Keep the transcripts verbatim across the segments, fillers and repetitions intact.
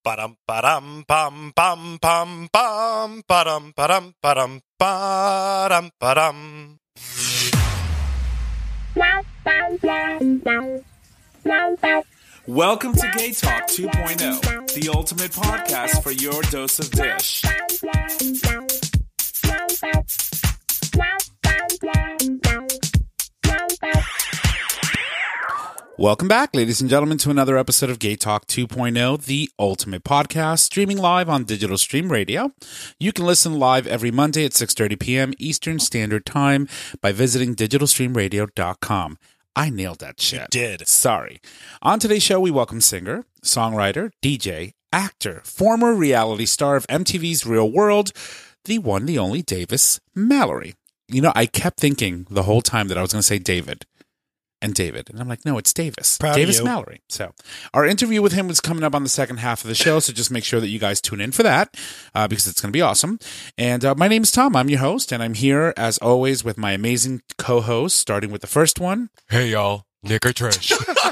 Ba-dum, ba-dum, bum, bum, bum, bum, ba-dum, ba-dum, ba-dum, ba-dum, ba-dum. Welcome to Gay Talk two point oh, the ultimate podcast for your dose of dish. Welcome back, ladies and gentlemen, to another episode of Gay Talk two point oh, the ultimate podcast, streaming live on Digital Stream Radio. You can listen live every Monday at six thirty p.m. Eastern Standard Time by visiting digital stream radio dot com. I nailed that shit. You did. Sorry. On today's show, we welcome singer, songwriter, D J, actor, former reality star of M T V's Real World, the one, the only Davis Mallory. You know, I kept thinking the whole time that I was going to say David and David. And I'm like, no, it's Davis. Proud Davis of you. Mallory. So our interview with him was coming up on the second half of the show. So just make sure that you guys tune in for that uh, because it's going to be awesome. And uh, my name is Tom. I'm your host. And I'm here, as always, with my amazing co-hosts, starting with the first one. Hey, y'all. Nick or Trish?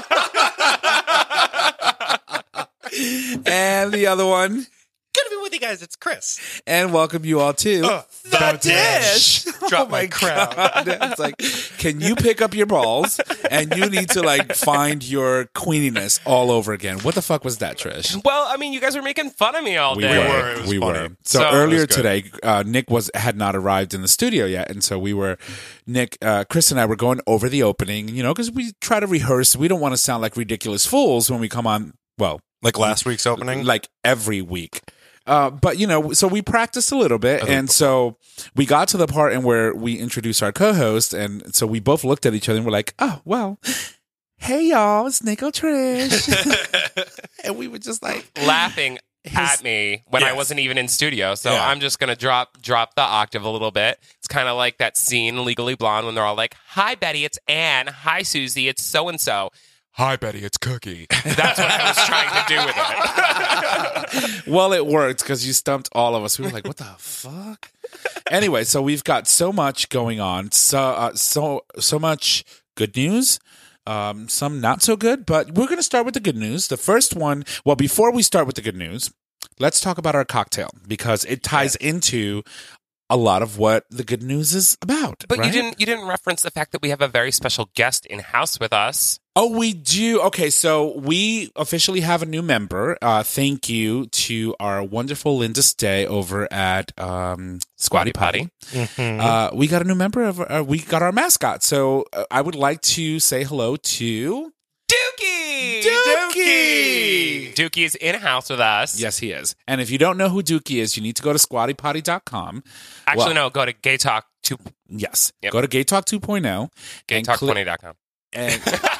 And the other one. Good to be with you guys. It's Chris. And welcome you all to Uh, the Dish. Drop Oh my crown. God. It's like, can you pick up your balls and you need to like find your queeniness all over again? What the fuck was that, Trish? Well, I mean, you guys were making fun of me all We day. were. It was we funny. were. So, So- earlier It was good. today, uh, Nick was had not arrived in the studio yet, and so we were, Nick, uh, Chris, and I were going over the opening. You know, because we try to rehearse. We don't want to sound like ridiculous fools when we come on. Well, Like last week's opening? like every week. Uh, but, you know, so we practiced a little bit. And so we got to the part in where we introduced our co-host. And so we both looked at each other and were like, oh, well, hey, y'all, it's Nick or Trish. And we were just like Laughing His- at me when I Yes. wasn't even in studio. So Yeah. I'm just going to drop drop the octave a little bit. It's kind of like that scene in Legally Blonde when they're all like, hi, Betty, it's Anne. Hi, Susie, it's so-and-so. Hi, Betty. It's Cookie. That's what I was trying to do with it. Well, it worked because you stumped all of us. We were like, "What the fuck?" Anyway, so we've got so much going on, so uh, so so much good news, um, some not so good. But we're going to start with the good news. The first one. Well, before we start with the good news, let's talk about our cocktail because it ties into a lot of what the good news is about. But right? you didn't you didn't reference the fact that we have a very special guest in house with us. Oh, we do. Okay, so we officially have a new member. Uh, thank you to our wonderful Linda Stay over at um, Squatty Potty. Mm-hmm. Uh, we got a new member. Of, uh, we got our mascot. So uh, I would like to say hello to Dookie! Dookie! Dookie is in house with us. Yes, he is. And if you don't know who Dookie is, you need to go to squatty potty dot com. Actually, Well, no, go to Gay Talk two, Yes. Yep. Go to Gay Talk two point oh. gay talk twenty dot com. And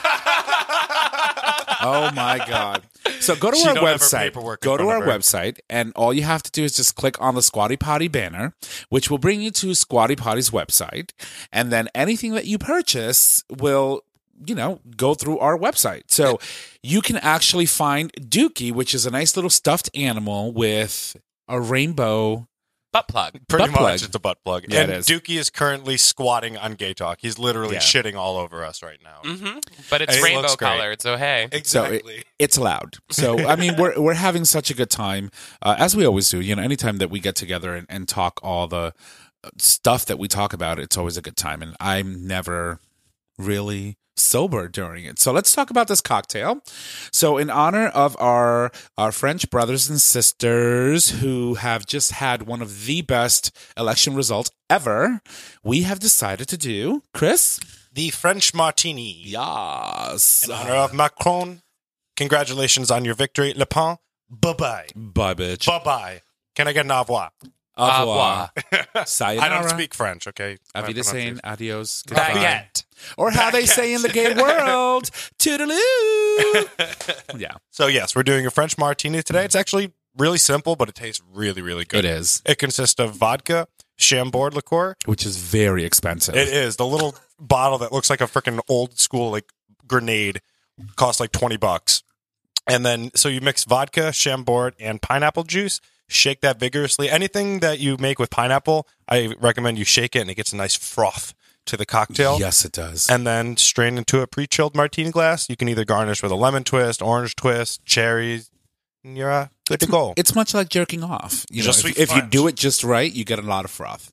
oh my God. So go to She our don't have her website. paperwork in Go to front our of her. website, and all you have to do is just click on the Squatty Potty banner, which will bring you to Squatty Potty's website. And then anything that you purchase will, you know, go through our website. So you can actually find Dookie, which is a nice little stuffed animal with a rainbow. Butt plug. Pretty butt much, plug. it's a butt plug. Yeah, and it is. Dookie is currently squatting on Gay Talk. He's literally Yeah. shitting all over us right now. Mm-hmm. But it's It rainbow looks great. colored, so hey. Exactly. So it- it's allowed. So I mean, we're we're having such a good time, uh, as we always do. You know, anytime that we get together and, and talk all the uh, stuff that we talk about, it's always a good time. And I'm never really sober during it. So let's talk about this cocktail. So in honor of our our French brothers and sisters who have just had one of the best election results ever, we have decided to do, Chris? The French Martini. Yes. In honor of Macron. Congratulations on your victory. Le Pen. Bye-bye. Bye, bitch. Bye-bye. Can I get an au revoir? Au Au revoir. I Sayonara. don't speak French, okay? Auf My Wiedersehen, pronunciation. adios, goodbye. Baguette. Or how they say in the gay world, toodaloo. Yeah, So, yes, we're doing a French Martini today. It's actually really simple, but it tastes really, really good. it is, It consists of vodka, Chambord liqueur. which is very expensive. It is. The little bottle that looks like a freaking old school like grenade costs like twenty bucks. And then, so you mix vodka, Chambord, and pineapple juice. Shake that vigorously. Anything that you make with pineapple, I recommend you shake it and it gets a nice froth to the cocktail. Yes, it does. And then strain into a pre-chilled martini glass. You can either garnish with a lemon twist, orange twist, cherries, and you're uh, good to go. It's much like jerking off. You know, Just if, sweet if you French. do it just right, you get a lot of froth.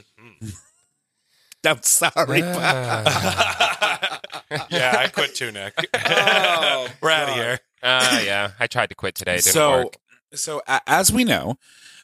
I'm sorry. Yeah, I quit too, Nick. Oh, We're out of here. Uh, yeah, I tried to quit today. It didn't so, work. so a- as we know,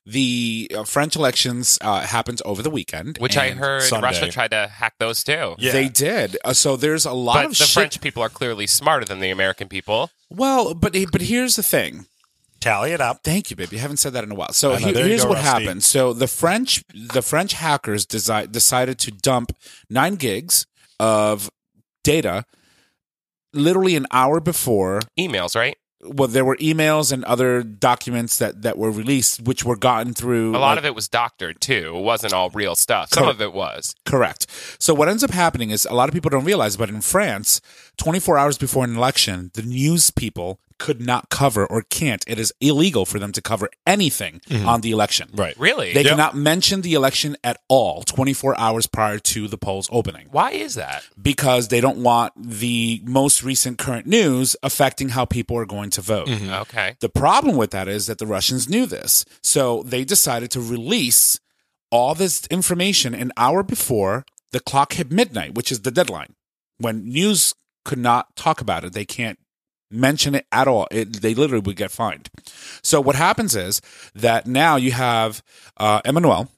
the uh, French elections uh, happened over the weekend, Which I and heard Sunday. Russia tried to hack those too. Yeah. they did. Uh, so there's a lot But of the shit. French people are clearly smarter than the American people. Well, but but here's the thing. Tally it up. Thank you, baby. I haven't said that in a while. So I know. he- There you here's go, what Rusty. happened. So the French, the French hackers desi- decided to dump nine gigs of data, literally an hour before. Emails, right? Well, there were emails and other documents that, that were released, which were gotten through. A lot like- of it was doctored too. It wasn't all real stuff. Some Correct. of it was. Correct. So what ends up happening is a lot of people don't realize, but in France, twenty-four hours before an election, the news people could not cover or can't. It is illegal for them to cover anything on the election. Right. Really? They Yep. cannot mention the election at all twenty-four hours prior to the polls opening Why is that? because they don't want the most recent current news affecting how people are going to vote. Okay. The problem with that is that the Russians knew this. So they decided to release all this information an hour before the clock hit midnight, which is the deadline. When news could not talk about it, they can't mention it at all. It, they literally would get fined. So what happens is that now you have uh, Emmanuel.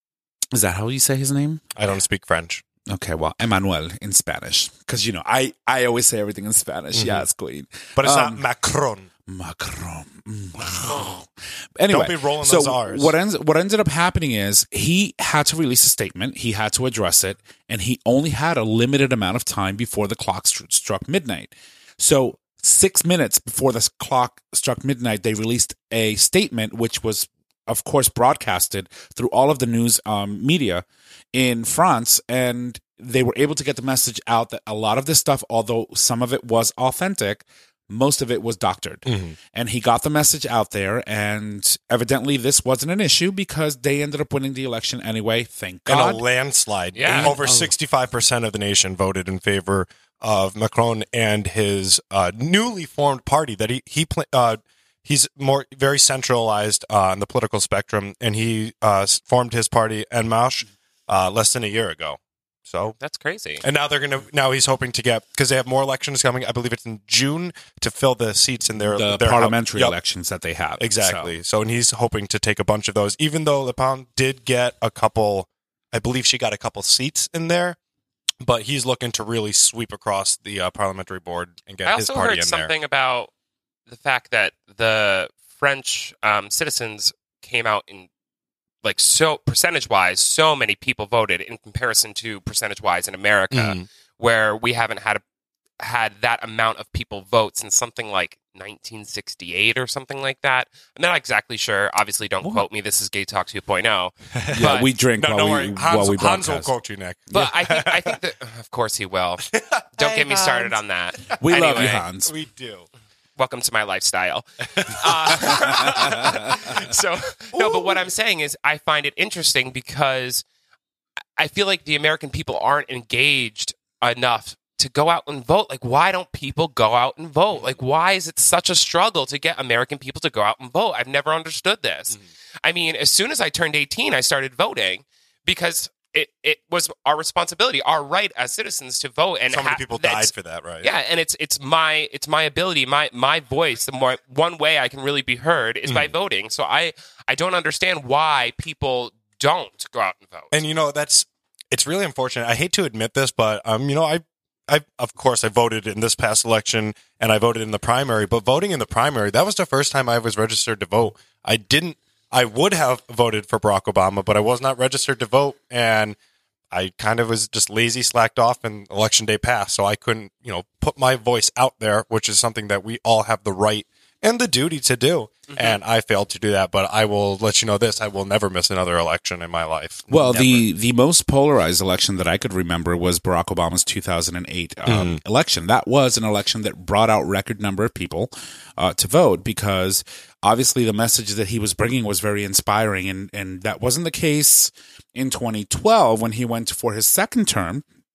Is that how you say his name? I don't speak French. Okay, well, Emmanuel in Spanish. Because, you know, I, I always say everything in Spanish. Mm-hmm. Yes, queen. But it's Um, not Macron. Macron. Mm. Anyway, Don't be rolling so those R's. what ends what ended up happening is he had to release a statement. He had to address it, and he only had a limited amount of time before the clock st- struck midnight. So six minutes before the clock struck midnight, they released a statement, which was, of course, broadcasted through all of the news um, media in France, and they were able to get the message out that a lot of this stuff, although some of it was authentic, most of it was doctored. Mm-hmm. And he got the message out there, and evidently this wasn't an issue because they ended up winning the election anyway. Thank In God. a landslide. Yeah. Over sixty-five percent of the nation voted in favor of Macron and his uh, newly formed party that he, he pla- uh, he's more very centralized uh, on the political spectrum, and he uh, s- formed his party En Marche uh, less than a year ago. So, That's crazy. and now they're gonna. Now he's hoping to get, because they have more elections coming. I believe it's in June to fill the seats in their the their parliamentary Yep, elections that they have. exactly. So. and he's hoping to take a bunch of those. Even though Le Pen did get a couple, I believe she got a couple seats in there, but he's looking to really sweep across the uh, parliamentary board and get I his also party heard in something there. about the fact that the French um, citizens came out in, like, so percentage wise, so many people voted in comparison to percentage wise in America, Mhm. where we haven't had a, had that amount of people vote since something like nineteen sixty-eight or something like that. I'm not exactly sure. Obviously, don't quote me. This is Gay Talk two point oh. Yeah, But- we drink No, while, don't we, worry. while Hans, we Hans will broadcast. quote you, Nick. But I think I think that of course he will. Don't Hey, get me started Hans. on that. We love you, Anyway. Hans. We do. Welcome to my lifestyle. Uh, so, no, but what I'm saying is I find it interesting because I feel like the American people aren't engaged enough to go out and vote. Like, why don't people go out and vote? Like, why is it such a struggle to get American people to go out and vote? I've never understood this. I mean, as soon as I turned eighteen, I started voting because it, it was our responsibility, our right as citizens to vote. And So many ha- people that's- died for that, right? yeah, and it's it's my it's my ability, my my voice. The more one way I can really be heard is Mm. by voting. So I I don't understand why people don't go out and vote. And you know, that's it's really unfortunate. I hate to admit this, but um, you know, I I of course I voted in this past election and I voted in the primary, but voting in the primary, that was the first time I was registered to vote. I didn't I would have voted for Barack Obama, but I was not registered to vote, and I kind of was just lazy, slacked off, and election day passed, so I couldn't, you know, put my voice out there, which is something that we all have the right and the duty to do. Mm-hmm. And I failed to do that, but I will let you know this: I will never miss another election in my life. Well, Never. the, the most polarized election that I could remember was Barack Obama's two thousand eight um, election. That was an election that brought out record number of people uh, to vote because obviously the message that he was bringing was very inspiring, and, and that wasn't the case in twenty twelve when he went for his second term.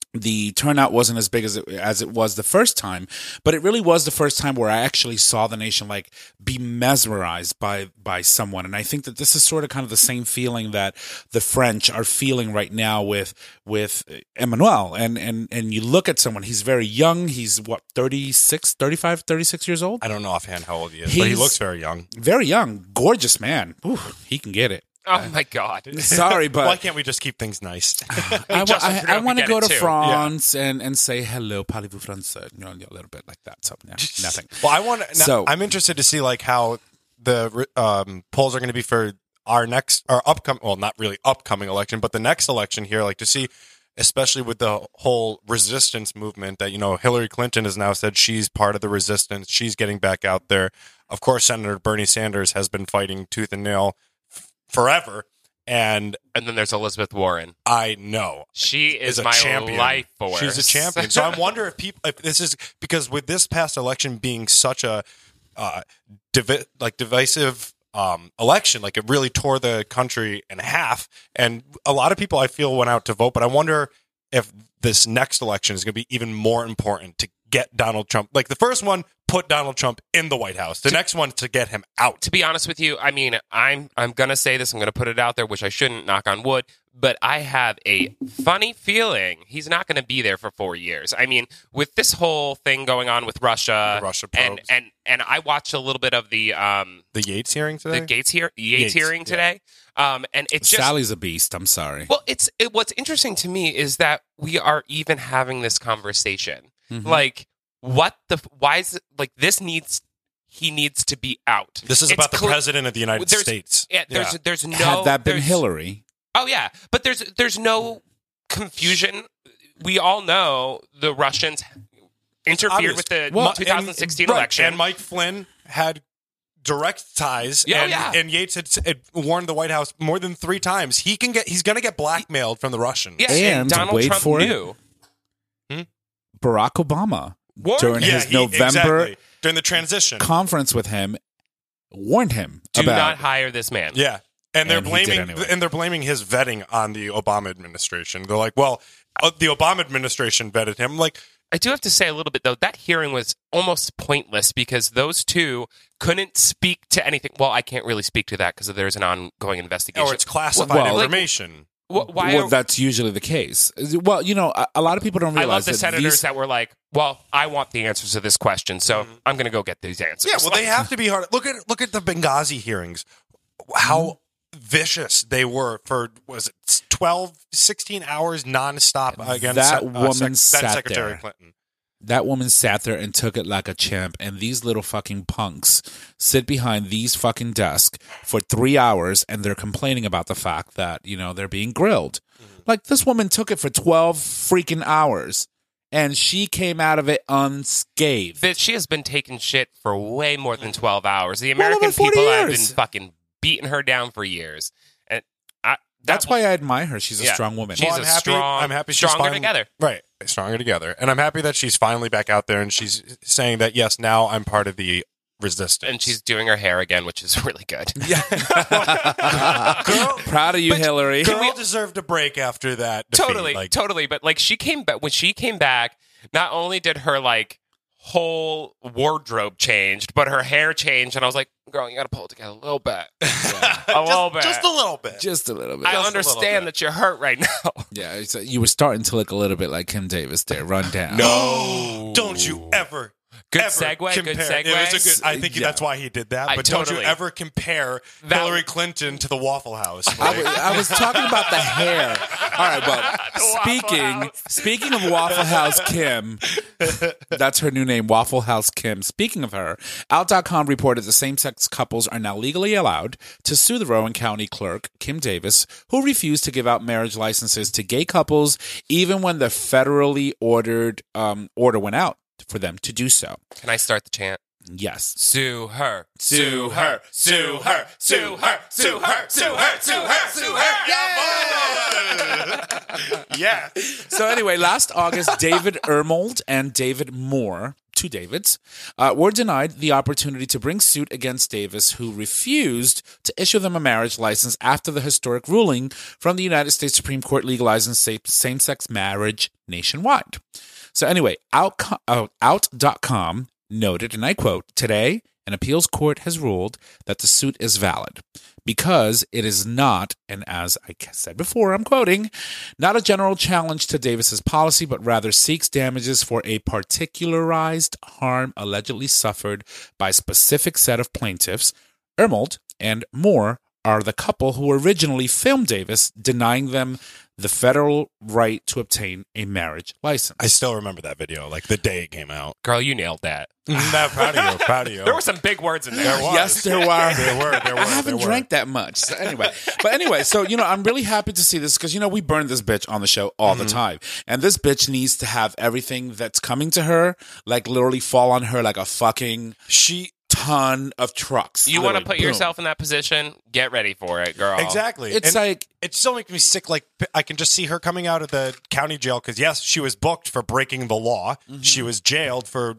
the turnout wasn't as big as it, as it was the first time, but it really was the first time where I actually saw the nation like be mesmerized by by someone. And I think that this is sort of kind of the same feeling that the French are feeling right now with with Emmanuel. And and and you look at someone, he's very young. He's what, thirty-six, thirty-five, thirty-six years old? I don't know offhand how old he is, but he He's- looks very young. Very young, gorgeous man. Ooh, he can get it. Oh my god! Sorry, but Why can't we just keep things nice? I, Justin I, Trudeau I can want to get go it to too. France and, and say hello, parlez-vous français? You know, a little bit like that. So yeah, nothing. Well, I want to. So- I'm interested to see like how the um, polls are going to be for our next or upcoming. Well, not really upcoming election, but the next election here. Like to see, especially with the whole resistance movement that you know Hillary Clinton has now said she's part of the resistance. She's getting back out there. Of course, Senator Bernie Sanders has been fighting tooth and nail f- forever. And And then there's Elizabeth Warren. I know She is, is a my champion. life force. She's a champion. So I wonder if people, if this is because with this past election being such a uh, divi- like divisive um, election, like it really tore the country in half, and a lot of people I feel went out to vote. But I wonder if this next election is going to be even more important to get Donald Trump. Like the first one, put Donald Trump in the White House. The next one to get him out. To be honest with you, I mean, I'm I'm gonna say this. I'm gonna put it out there, which I shouldn't. Knock on wood. But I have a funny feeling he's not going to be there for four years. I mean, with this whole thing going on with Russia, The Russia and probes. and and I watched a little bit of the um The Yates hearing today. the Gates here Yates, Yates, hearing yeah. today, um, and it's just Sally's a beast. I'm sorry. well, it's it, what's interesting to me is that we are even having this conversation. Mhm. Like, what the why is it like this needs he needs to be out. This is It's about the clear- president of the United there's- States. Yeah, there's Yeah. there's no Had that been there's- Hillary, Oh yeah, but there's there's no confusion. We all know the Russians interfered Obvious. with the Well, twenty sixteen and, right, election. and Mike Flynn had direct ties. Yeah, and, yeah. and Yates had, had warned the White House more than three times. He can get. He's going to get blackmailed from the Russians. yeah, and, and Donald wait Trump for it. knew. Barack Obama, Warned during Yeah, his he- November exactly. during the transition. conference with him, warned him Do about not hire this man. yeah, and they're And he did blaming anyway. and they're blaming his vetting on the Obama administration. They're like, well, uh, the Obama administration vetted him. Like, I do have to say a little bit though. That hearing was almost pointless because those two couldn't speak to anything. Well, I can't really speak to that because there's an ongoing investigation. or it's classified Well, like, information. Wh- why? well, are- that's usually the case. Well, you know, a, a lot of people don't I realize love the that senators these, that were like, "Well, I want the answers to this question, so I'm going to go get these answers." Yeah, well, they have to be hard. Look at look at the Benghazi hearings. How vicious they were for was it twelve, sixteen hours nonstop against That uh, woman Sec- then sat Secretary there. Clinton. that woman sat there and took it like a champ, and these little fucking punks sit behind these fucking desks for three hours, and they're complaining about the fact that, you know, they're being grilled. Mm-hmm. Like, this woman took it for twelve freaking hours, and she came out of it unscathed. that she has been taking shit for way more than twelve hours. The Well, over American forty people have years. been fucking beating her down for years, and I, That's that- why I admire her. She's a Yeah. strong woman. She's Well, a I'm happy- strong. I'm happy she's stronger finally- together. Right, stronger together, and I'm happy that she's finally back out there and she's saying that yes, now I'm part of the resistance, And she's doing her hair again, which is really good. yeah. girl, Proud of you, But- Hillary. girl deserved a break after that. defeat. totally, like, totally. But like she came back when she came back. Not only did her like whole wardrobe changed, but her hair changed, and I was like, "Girl, you got to pull it together a little bit, a little bit." just a little bit. Just a little bit. I just a little understand bit. that you're hurt right now. Yeah, it's, uh, you were starting to look a little bit like Kim Davis there. Run down. No, don't you ever. Good ever segue, good compare- segue. It was a good, I think Yeah. that's why he did that. I But don't totally- you ever compare That- Hillary Clinton to the Waffle House? I Like, was, I was talking about the hair. All right, well, Waffle speaking House. speaking of Waffle House Kim, that's her new name, Waffle House Kim. Speaking of her, Out dot com reported that same-sex couples are now legally allowed to sue the Rowan County clerk, Kim Davis, who refused to give out marriage licenses to gay couples even when the federally ordered um, order went out for them to do so. Can I start the chant? Yes. Sue her, sue her, sue her, sue her, sue her, sue her, sue her, sue her. yeah. So anyway, last August, David Ermold and David Moore, two Davids, uh, were denied the opportunity to bring suit against Davis, who refused to issue them a marriage license after the historic ruling from the United States Supreme Court legalizing same-sex marriage nationwide. So anyway, out, out dot com noted, and I quote, "Today, an appeals court has ruled that the suit is valid because it is not, and as I said before, I'm quoting, not a general challenge to Davis's policy, but rather seeks damages for a particularized harm allegedly suffered by a specific set of plaintiffs. Ermold and Moore are the couple who originally filmed Davis, denying them the federal right to obtain a marriage license." I still remember that video, like the day it came out. Girl, you nailed that. Not proud of you, proud of you. There were some big words in there. There was. Yes, there were. There were. There were. I haven't there drank that much. So anyway, but anyway, so you know, I'm really happy to see this because you know we burn this bitch on the show all Mm-hmm. the time, and this bitch needs to have everything that's coming to her like literally fall on her like a fucking She ton of trucks. You want to Literally, put boom. yourself in that position? Get ready for it, girl. exactly. It's And like it still makes me sick. Like I can just see her coming out of the county jail because yes, she was booked for breaking the law. Mm-hmm. She was jailed for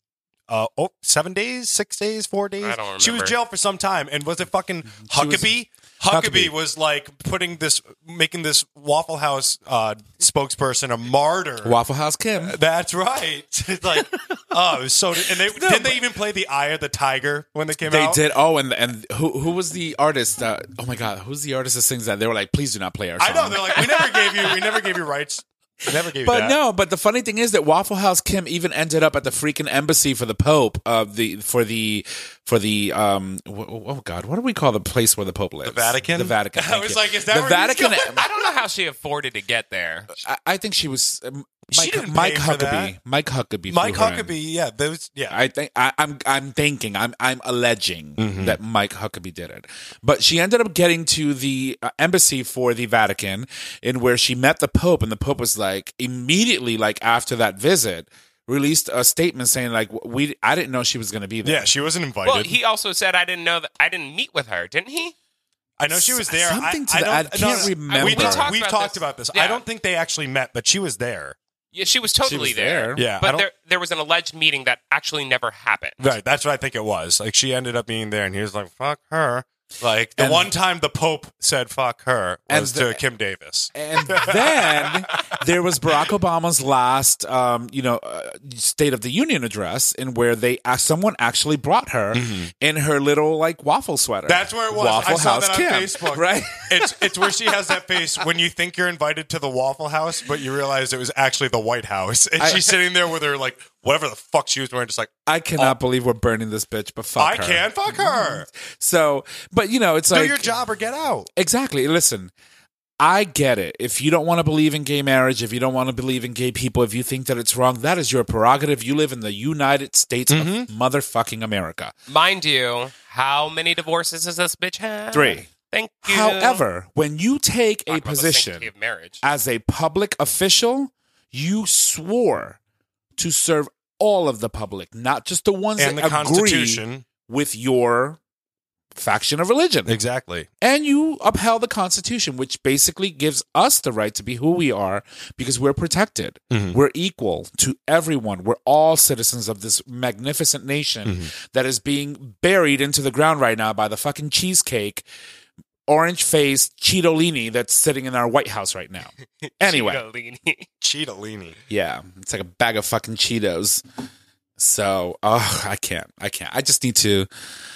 uh oh seven days, six days, four days. I don't She was remember. jailed for some time. And was it fucking She was- Huckabee? Huckabee Huckabee. was like putting this, making this Waffle House uh, spokesperson a martyr. Waffle House Kim. That's right. It's like, oh, it was so. And they didn't they even play the Eye of the Tiger when they came They out? did. Oh, and and who who was the artist? Uh, oh my God, who's the artist that sings that? They were like, please do not play our song. I know. They're like, we never gave you, we never gave you rights. We never gave you But that. no, but the funny thing is that Waffle House Kim even ended up at the freaking embassy for the Pope of the for the for the um wh- oh God, what do we call the place where the Pope lives? The Vatican? The Vatican. I thank was you. like, is that the where he's Vatican? going? I don't know how she afforded to get there. I, I think she was um, She Mike, didn't Mike pay for Huckabee. that. Mike Huckabee. Mike flew her in. Huckabee, yeah, those, yeah. I think I, I'm I'm thinking I'm I'm alleging Mm-hmm. that Mike Huckabee did it, but she ended up getting to the uh, embassy for the Vatican, in where she met the Pope, and the Pope was like immediately, like after that visit, released a statement saying like we I didn't know she was going to be there. yeah, she wasn't invited. Well, he also said I didn't know that I didn't meet with her, didn't he? I know she was there. Something I, to I that. don't- I no, can't no, remember. We We talked talked, we've about talked this. about this. Yeah. I don't think they actually met, but she was there. Yeah, she was totally was there. there. Yeah, I but don't- there there was an alleged meeting that actually never happened. Right, that's what I think it was. Like she ended up being there, and he was like, "Fuck her." Like the And- one time the Pope said "fuck her" And was the- to Kim Davis. And then there was Barack Obama's last, um, you know, uh, State of the Union address, in where they uh, someone actually brought her in her little like waffle sweater. That's where it was. Waffle I saw House that on Kim, Facebook. right? It's it's where she has that face when you think you're invited to the Waffle House, but you realize it was actually the White House, and I- she's sitting there with her like whatever the fuck she was wearing, just like I cannot believe we're burning this bitch, but fuck I her. can fuck her. So, but you know, it's Do like your job or get out. exactly. Listen, I get it. If you don't want to believe in gay marriage, if you don't want to believe in gay people, if you think that it's wrong, that is your prerogative. You live in the United States of motherfucking America. Mind you, how many divorces does this bitch have? Three. Thank you. However, when you take Talk a about the position sanctity of marriage. as a public official, you swore to serve all of the public, not just the ones And the that agree Constitution. with your faction of religion. Exactly. And you upheld the Constitution, which basically gives us the right to be who we are because we're protected. Mhm. We're equal to everyone. We're all citizens of this magnificent nation that is being buried into the ground right now by the fucking cheesecake, orange-faced Cheetolini that's sitting in our White House right now. Anyway, Cheetolini. Cheetolini. yeah, it's like a bag of fucking Cheetos. So, oh, I can't. I can't. I just need to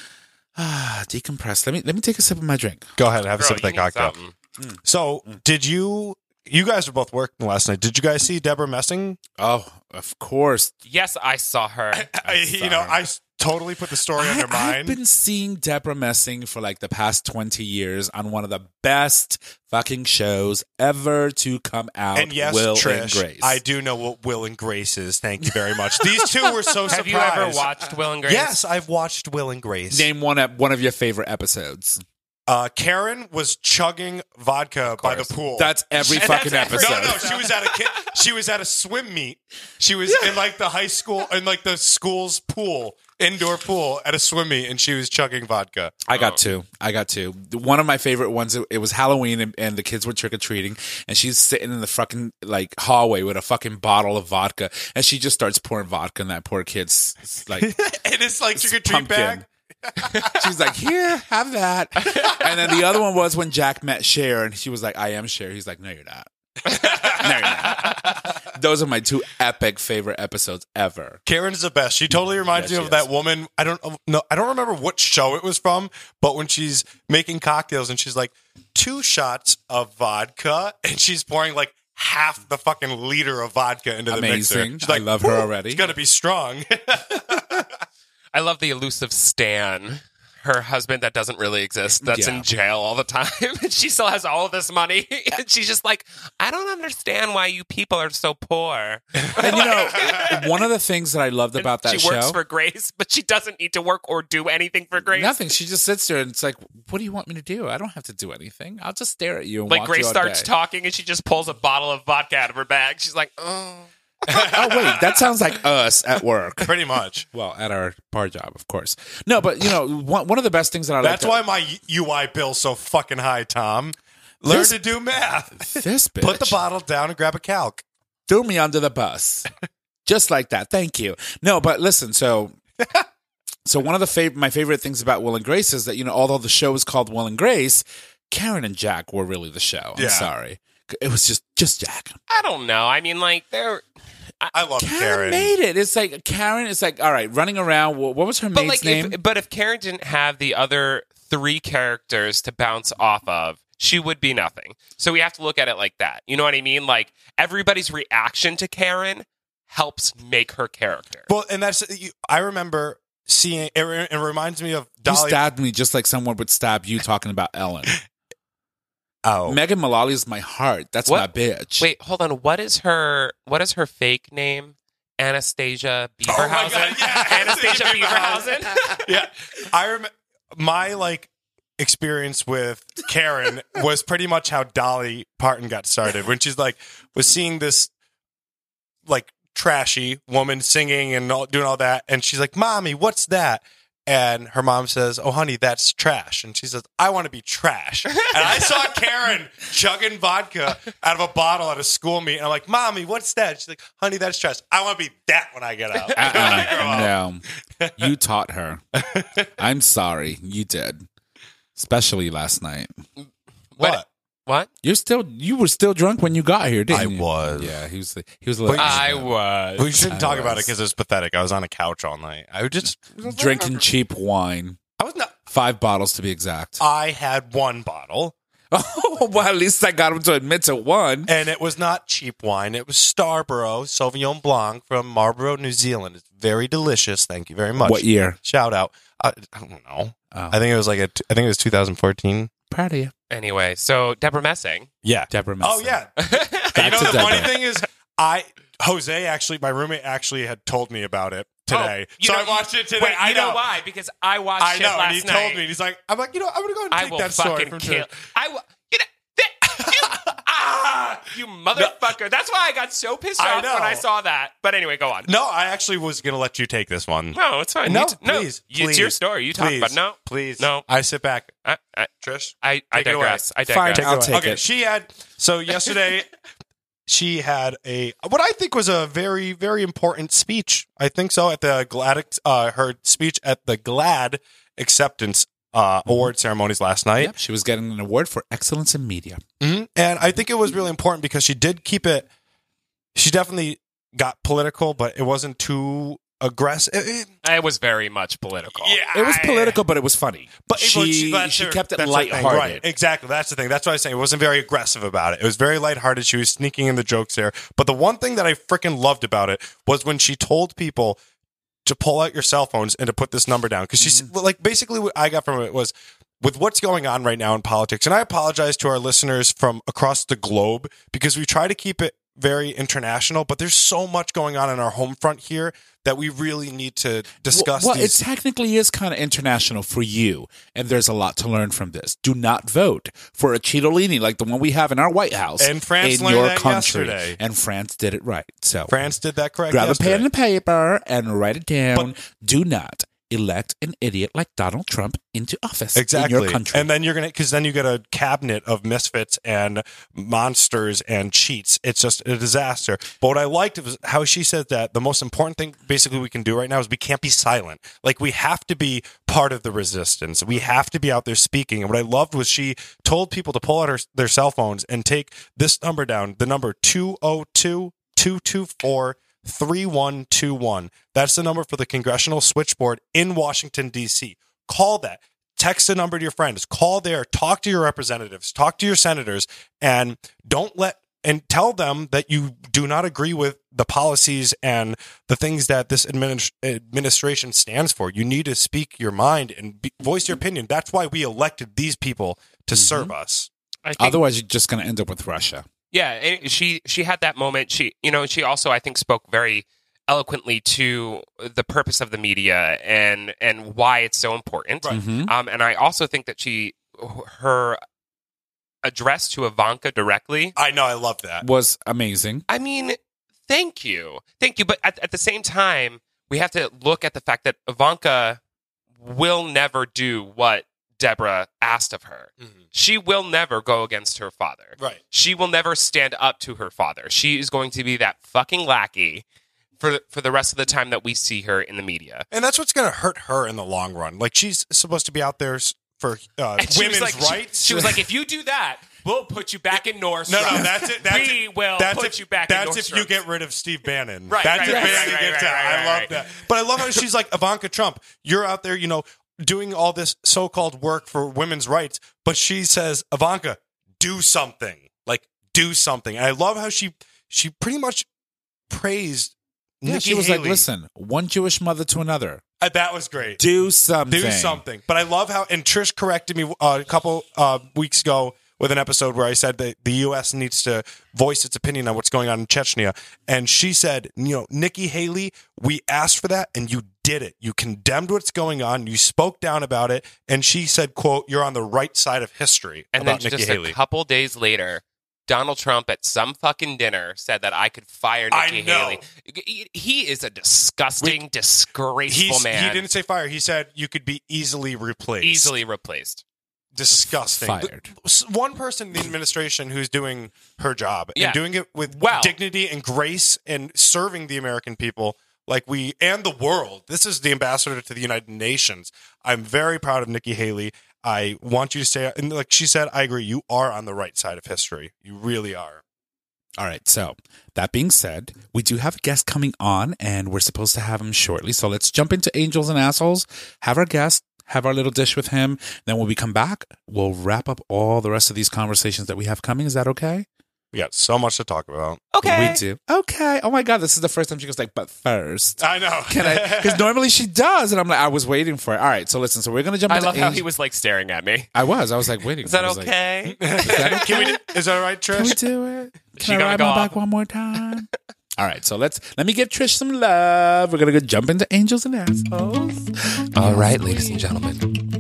ah, decompress. Let me let me take a sip of my drink. Go ahead, have a Girl, sip of you that need cocktail. something. So, did you? You guys were both working last night. Did you guys see Deborah Messing? Oh, of course. Yes, I saw her. I, you know, I s- totally put the story on I, your I've mind. been seeing Deborah Messing for like the past twenty years on one of the best fucking shows ever to come out. and yes, Will Trish, and Grace. I do know what Will and Grace is. Thank you very much. These two were so Have surprised. you ever watched Will and Grace? Yes, I've watched Will and Grace. Name one ep- one of your favorite episodes. Uh, Karen was chugging vodka by the course. pool. That's every And fucking that's every- episode. no, no. She was at a ki- she was at a swim meet. She was in like the high school in like the school's pool, indoor pool at a swim meet, and she was chugging vodka. I got two. I got two. One of my favorite ones. It, it was Halloween, and, and the kids were trick or treating, and she's sitting in the fucking like hallway with a fucking bottle of vodka, and she just starts pouring vodka in that poor kid's like And it's like trick or treat pumpkin. bag. She's like, "Here, have that." And then the other one was when Jack met Cher, and she was like, "I am Cher." He's like, "No, you're not." No, you're not. Those are my two epic favorite episodes ever. Karen's the best. She totally reminds Yes, me she of that is. woman. I don't know. I don't remember what show it was from, but when she's making cocktails and she's like, two shots of vodka, and she's pouring like half the fucking liter of vodka into the Amazing. mixer. She's I like, love her "Woo, already." It's gonna be strong. I love the elusive Stan, her husband that doesn't really exist, that's Yeah. in jail all the time. And she still has all of this money. And she's just like, I don't understand why you people are so poor. And you know, one of the things that I loved about that she show, works for Grace, but she doesn't need to work or do anything for Grace. nothing. She just sits there and it's like, "What do you want me to do? I don't have to do anything. I'll just stare at you." And Like watch Grace you all starts day." talking and she just pulls a bottle of vodka out of her bag. She's like, oh. Oh wait, that sounds like us at work. Pretty much. Well, at our bar job, of course. No, but you know, one, one of the best things that I That's like. why my U I bill's so fucking high, Tom. Learn This- to do math. this bitch Put the bottle down and grab a calc. threw me under the bus, just like that. Thank you. No, but listen. So, so one of the fav- my favorite things about Will and Grace is that, you know, although the show is called Will and Grace, Karen and Jack were really the show. I'm Yeah. sorry, it was just just Jack. I don't know. I mean, like, they're. I love Karen, Karen. made it. It's like Karen is like, all right, running around. What what was her But maid's like, name? if, but if Karen didn't have the other three characters to bounce off of, she would be nothing. So we have to look at it like that. You know what I mean? Like everybody's reaction to Karen helps make her character. Well, and that's you, I remember seeing. It, re- it reminds me of You Dolly. stabbed me just like someone would stab you talking about Ellen. oh, Megan Mullally is my heart. That's What? my bitch. Wait, hold on. What is her? What is her fake name? Anastasia Beaverhausen. Oh my God, yeah, Anastasia Beaverhausen. Beaverhausen. yeah. I remember my like experience with Karen was pretty much how Dolly Parton got started when she's like was seeing this like trashy woman singing and all, doing all that, and she's like, "Mommy, what's that?" And her mom says, "Oh, honey, that's trash." And she says, "I want to be trash." And I saw Karen chugging vodka out of a bottle at a school meet. And I'm like, "Mommy, what's that?" She's like, "Honey, that's trash. I want to be that when I get out." When I grow up." Uh-uh. No, you taught her. I'm sorry, you did, especially last night. What? What? You're still, you were still drunk when you got here, didn't I you? was. Yeah, he was. He was a little. But- I was. We shouldn't I talk about it was. because it was pathetic. I was on a couch all night. I would just drinking cheap wine, I was not. five bottles to be exact. I had one bottle, Oh, well, at least I got him to admit to one. and it was not cheap wine. It was Starborough Sauvignon Blanc from Marlborough, New Zealand. It's very delicious. Thank you very much. What year? Shout out. I, I don't know. Oh, I think it was like a. I think it was two thousand fourteen. proud of you, Anyway, so Deborah Messing. Yeah. Deborah. Oh Messing. yeah. Back you know to the funny Deborah. thing is, I Jose actually, my roommate actually had told me about it today, Oh, you so know- I watched it today. Wait, I you know. why? Because I watched I it know, last and he night. told me. He's like, I'm like, you know, I'm gonna go and I take will that story fucking from kill. Jim. I will. You know, that, you, ah, you motherfucker. That's why I got so pissed I off when I know. saw that. But anyway, go on. No, I actually was gonna let you take this one. No, it's fine. No, You t- no, please, it's your please, story. You talk please, about no, please. no. I sit back. I, I, Trish, I, I Take it away. digress. I Fine, digress. I'll take okay, it. she had so yesterday. She had a what I think was a very very important speech. I think so at the Glad uh, her speech at the Glad acceptance uh, award ceremonies last night. Yep, she was getting an award for excellence in media. hmm And I think it was really important because she did keep it. She definitely got political, but it wasn't too aggressive. It- it- It was very much political. It was political, but it was funny. But she, she, that's she her- kept it that's her thing, lighthearted. right? Exactly. That's the thing. That's what I was saying. It wasn't very aggressive about it. It was very lighthearted. She was sneaking in the jokes there. But the one thing that I freaking loved about it was when she told people to pull out your cell phones and to put this number down. Because she's like, basically, what I got from it was with what's going on right now in politics. And I apologize to our listeners from across the globe because we try to keep it very international, but there's so much going on in our home front here that we really need to discuss. Well, well these. it technically is kind of international for you, and there's a lot to learn from this. Do not vote for a Cittadini like the one we have in our White House And France in learned your that country. yesterday. And France did it right. So France did that correct. grab yesterday. a pen and paper and write it down. Do not elect an idiot like Donald Trump into office Exactly. in your country. And then you're going to, because then you get a cabinet of misfits and monsters and cheats. It's just a disaster. But what I liked was how she said that the most important thing basically we can do right now is we can't be silent. Like, we have to be part of the resistance. We have to be out there speaking. And what I loved was she told people to pull out her, their cell phones and take this number down, the number two oh two, two two four, three one two one. That's the number for the congressional switchboard in Washington, D C. Call that. Text the number to your friends. Call there. Talk to your representatives. Talk to your senators. And don't let, and tell them that you do not agree with the policies and the things that this administ- administration stands for. You need to speak your mind and be, voice your opinion. That's why we elected these people to Mm-hmm. serve us. I think, Otherwise, you're just going to end up with Russia. yeah, and she she had that moment. She, you know, she also, I think, spoke very eloquently to the purpose of the media and and why it's so important. Right. Mhm. Um, and I also think that she her address to Ivanka directly. I know. I love that. Was amazing. I mean, thank you, thank you. But at, at the same time, we have to look at the fact that Ivanka will never do what Deborah asked of her. Mm-hmm. She will never go against her father. Right. She will never stand up to her father. She is going to be that fucking lackey for for the rest of the time that we see her in the media. And that's what's going to hurt her in the long run. Like, she's supposed to be out there s- for uh, And she was women's like- she- rights. She, was like, if you do that, we'll put you back in Nordstrom. no, no, that's it. That's we it. will that's put if, you back That's in if you Nordstrom. get rid of Steve Bannon. Right, That's right, if right, Bannon right, gets right, out. right, I right, love right. that. But I love how she's like, Ivanka Trump, you're out there, you know, doing all this so-called work for women's rights. But she says, Ivanka, do something. Like, do something. And I love how she she pretty much praised Yeah, Nikki she was Haley. like, listen, one Jewish mother to another. Uh, that was great. Do something. Do something. But I love how, and Trish corrected me uh, a couple uh, weeks ago with an episode where I said that the U S needs to voice its opinion on what's going on in Chechnya. And she said, you know, Nikki Haley, we asked for that and you did it. You condemned what's going on. You spoke down about it. And she said, quote, you're on the right side of history And then about Nikki just Haley. a couple days later, Donald Trump at some fucking dinner said that I could fire I Nikki know. Haley. He- He is a disgusting, We- disgraceful He's, man. he didn't say fire. He said you could be easily replaced. easily replaced. Disgusting. Fired. S- One person in the administration who's doing her job Yeah. and doing it with Well- dignity and grace and serving the American people like we and the world. This is the ambassador to the United Nations. I'm very proud of Nikki Haley. I want you to stay. And like she said, I agree. You are on the right side of history. You really are. All right. So that being said, we do have a guest coming on, and we're supposed to have him shortly. So let's jump into Angels and Assholes. Have our guest. Have our little dish with him. Then when we come back, we'll wrap up all the rest of these conversations that we have coming. Is that okay? We got so much to talk about. We do. Okay. Oh my God. This is the first time she goes like, but first. I know. Can I? Because normally she does. And I'm like, I was waiting for it. All right. So listen. So we're going to jump I into love how Angel- he was like staring at me. I was. I was like waiting. Is that I was like, okay? is that okay? Can we, is that all right, Can we Trish? do it? She Can I gonna ride go my off? back one more time? All right, so let's let me give Trish some love. We're gonna go jump into Angels and Assholes. All right, ladies and gentlemen.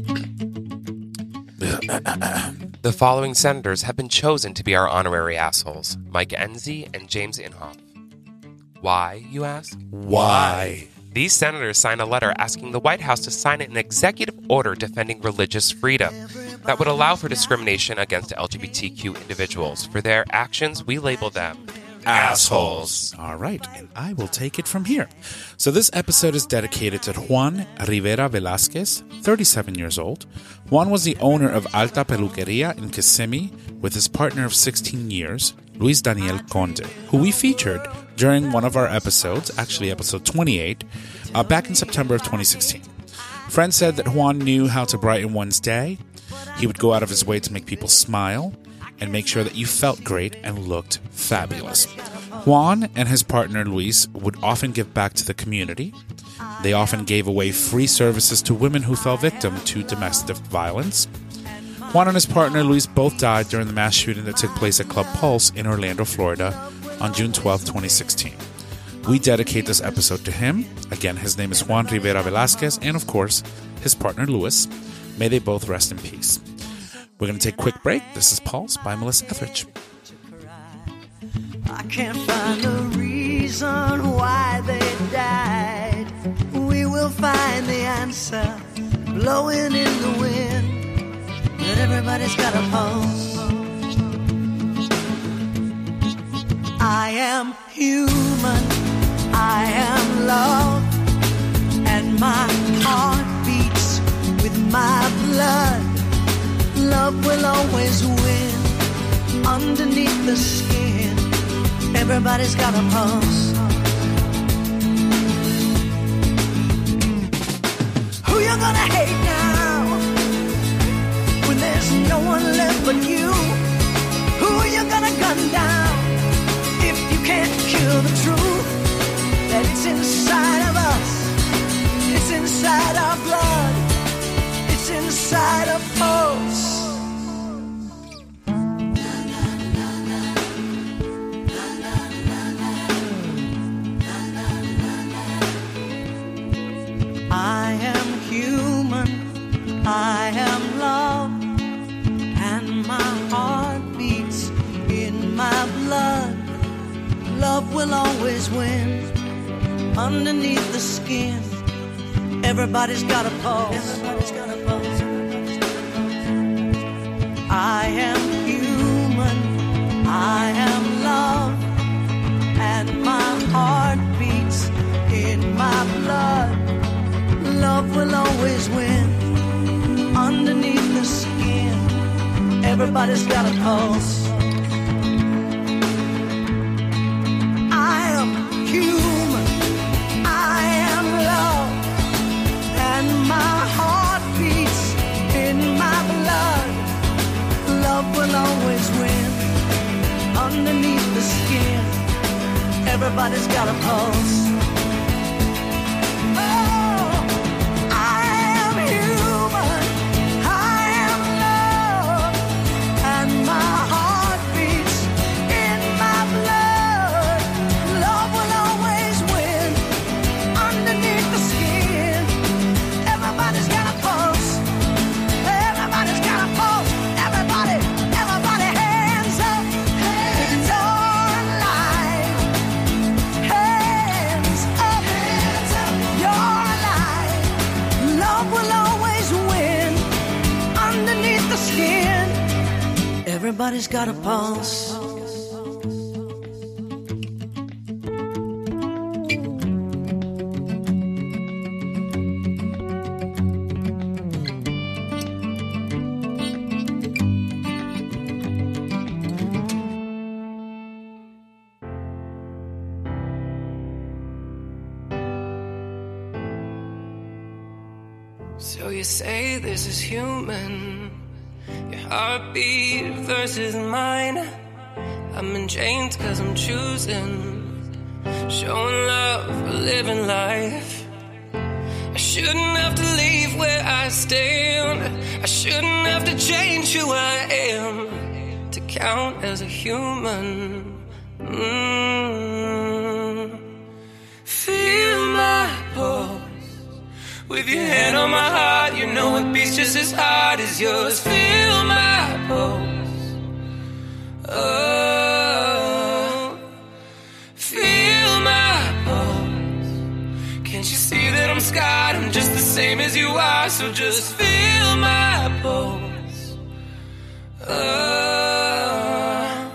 The following senators have been chosen to be our honorary assholes: Mike Enzi and James Inhofe. Why, you ask? Why? These senators signed a letter asking the White House to sign an executive order defending religious freedom that would allow for discrimination against L G B T Q individuals. For their actions, we label them assholes. All right, and I will take it from here. So this episode is dedicated to Juan Rivera Velázquez, thirty-seven years old. Juan was the owner of Alta Peluqueria in Kissimmee with his partner of sixteen years, Luis Daniel Conde, who we featured during one of our episodes, actually episode twenty-eight, uh, back in September of twenty sixteen. Friends said that Juan knew how to brighten one's day. He would go out of his way to make people smile and make sure that you felt great and looked fabulous. Juan and his partner Luis would often give back to the community. They often gave away free services to women who fell victim to domestic violence. Juan and his partner Luis both died during the mass shooting that took place at Club Pulse in Orlando, Florida on June twelfth, twenty sixteen. We dedicate this episode to him. Again, his name is Juan Rivera Velasquez, and of course, his partner Louis. May they both rest in peace. We're going to take a quick break. This is Pulse by Melissa Etheridge. I can't find a reason why they died. We will find the answer blowing in the wind. But everybody's got a pulse. I am human, I am love, and my heart beats with my blood. Love will always win underneath the skin. Everybody's got a pulse. Who you gonna hate now when there's no one left but you? Who you gonna gun down if you can't kill the truth that it's inside of us? It's inside our blood. It's inside a pulse. I am human, I am love, and my heart beats in my blood. Love will always win underneath the skin. Everybody's got a pulse. Everybody's got a pulse. I am human, I am love, and my heart beats in my blood. Love will always win underneath the skin. Everybody's got a pulse. I am human, I am love, and my heart beats in my blood. Love will always win underneath the skin. Everybody's got a pulse. Everybody's got a pulse. So you say this is human, your heartbeat versus mine. I'm in chains cause I'm choosing, showing love or living life. I shouldn't have to leave where I stand. I shouldn't have to change who I am to count as a human. mm. Feel my pulse with your hand on my heart. You know it beats just as hard as yours. Feel my pulse. Oh, feel my pulse. Can't you see that I'm scarred? I'm just the same as you are. So just feel my pulse. Oh,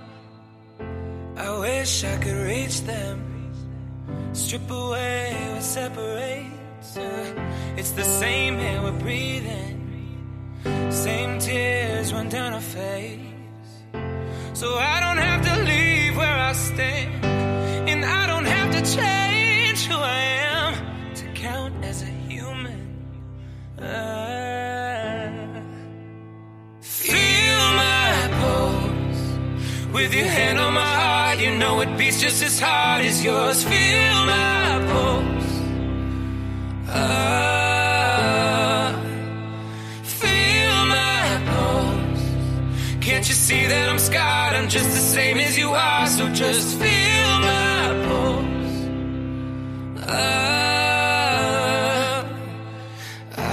I wish I could reach them, strip away what separates. It's the same air we're breathing, same tears run down our face. So I don't have to leave where I stand, and I don't have to change who I am to count as a human. uh, Feel my pulse with your hand on my heart. You know it beats just as hard as yours. Feel my pulse. Uh, feel my pulse. Can't you see that I'm scarred? I'm just the same as you are, so just feel my pulse. Ah, ah,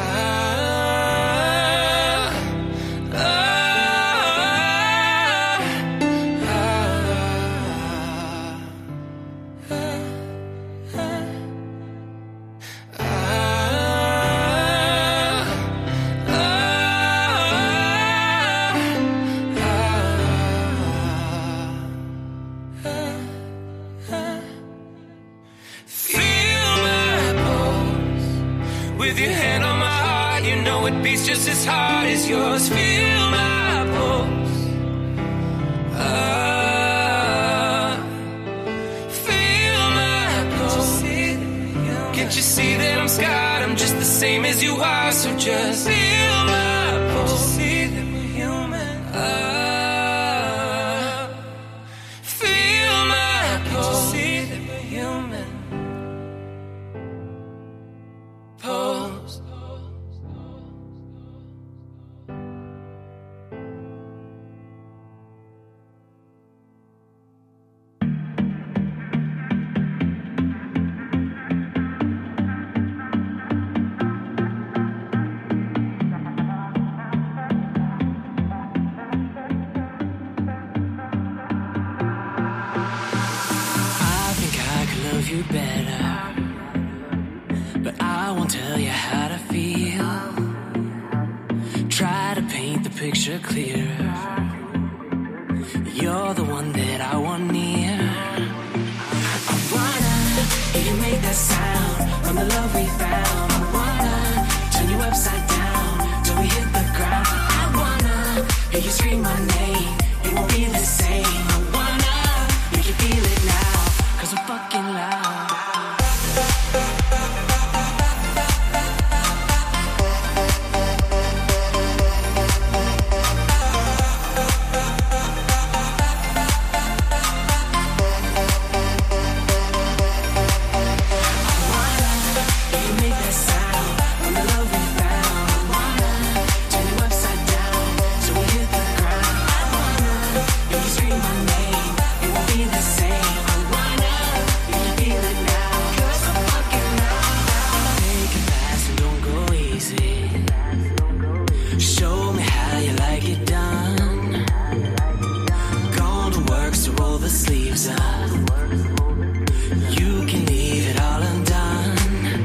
ah, ah, Feel my pulse with your hand on my heart. You know it beats just as hard as yours. Feel my pulse. Ah, feel my pulse. Can't you see that I'm scarred? I'm just the same as you are, so just feel my pulse. See that we're human. Ah, feel my pulse. See that we're human. Pulse. I think I could love you better, but I won't tell you how to feel. Try to paint the picture clearer. You're the one that I want near. I wanna hear you make that sound from the love we found. I wanna turn you upside down till we hit the ground. I wanna hear you scream my name. It won't be the same. I wanna make you feel it now, 'cause I'm fucking loud. Show me how you like it done. Gone to work, so roll the sleeves up. You can leave it all undone.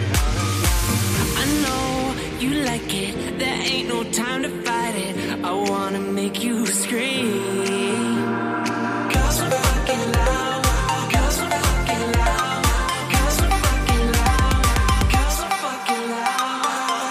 I know you like it, there ain't no time to fight it. I wanna make you scream. 'Cause we're fucking loud. 'Cause we're fucking loud. 'Cause we're fucking loud. 'Cause we're fucking loud.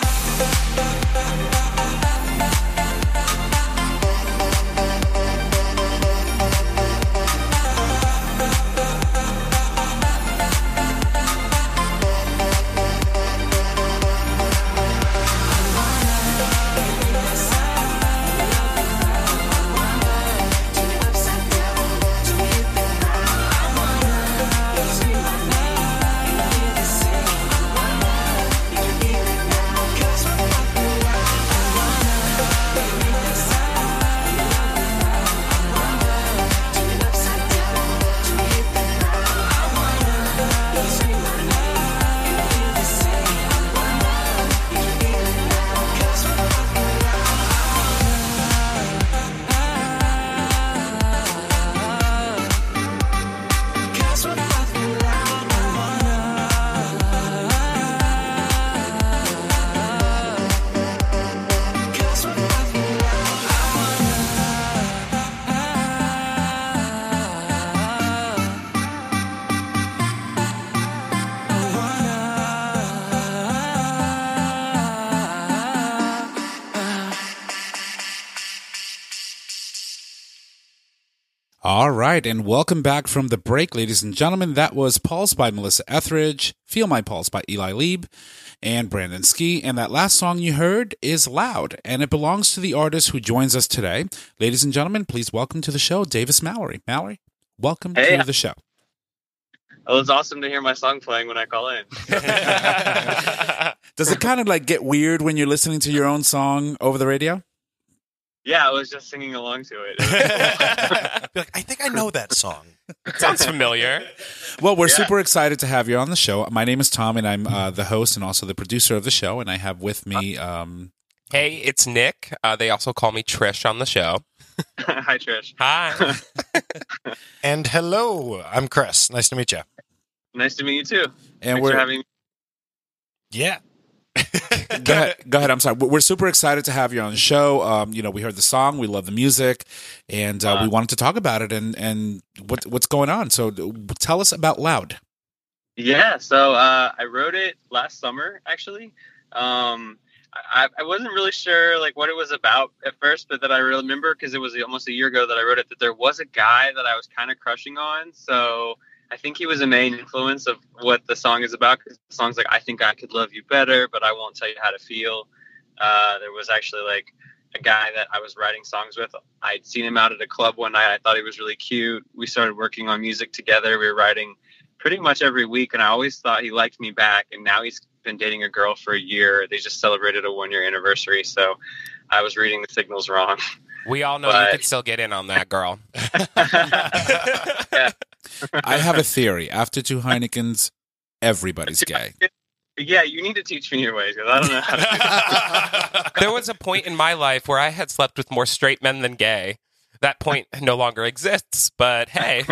All right, and welcome back from the break, ladies and gentlemen. That was Pulse by Melissa Etheridge, Feel My Pulse by Eli Lieb, and Brandon Ski. And that last song you heard is Loud, and it belongs to the artist who joins us today. Ladies and gentlemen, please welcome to the show, Davis Mallory. Mallory, welcome Hey. to the show. It was awesome to hear my song playing when I call in. Does it kind of like get weird when you're listening to your own song over the radio? Yeah, I was just singing along to it. Be like, I think I know that song. Sounds familiar. Well, we're Yeah. super excited to have you on the show. My name is Tom, and I'm uh, the host and also the producer of the show. And I have with me, um, Hey, it's Nick. Uh, they also call me Trish on the show. Hi, Trish. Hi. And hello, I'm Chris. Nice to meet you. Nice to meet you too. and Thanks we're for having me. Yeah. go ahead. Go ahead. I'm sorry. We're super excited to have you on the show. Um, you know, we heard the song, we love the music, and uh, Uh, we wanted to talk about it and and what what's going on. So, uh, tell us about Loud. Yeah, so uh, I wrote it last summer, actually. Um, I, I wasn't really sure like what it was about at first, but then I remember because it was almost a year ago that I wrote it that there was a guy that I was kind of crushing on. So I think he was a main influence of what the song is about. Because the song's like, I think I could love you better, but I won't tell you how to feel. Uh, there was actually like a guy that I was writing songs with. I'd seen him out at a club one night. I thought he was really cute. We started working on music together. We were writing pretty much every week, and I always thought he liked me back. And now he's been dating a girl for a year. They just celebrated a one year anniversary, so I was reading the signals wrong. We all know But- you could still get in on that, girl. Yeah. I have a theory. After two Heinekens, everybody's gay. Yeah, you need to teach me your ways because I don't know how to do that. There was a point in my life where I had slept with more straight men than gay. That point no longer exists, but hey.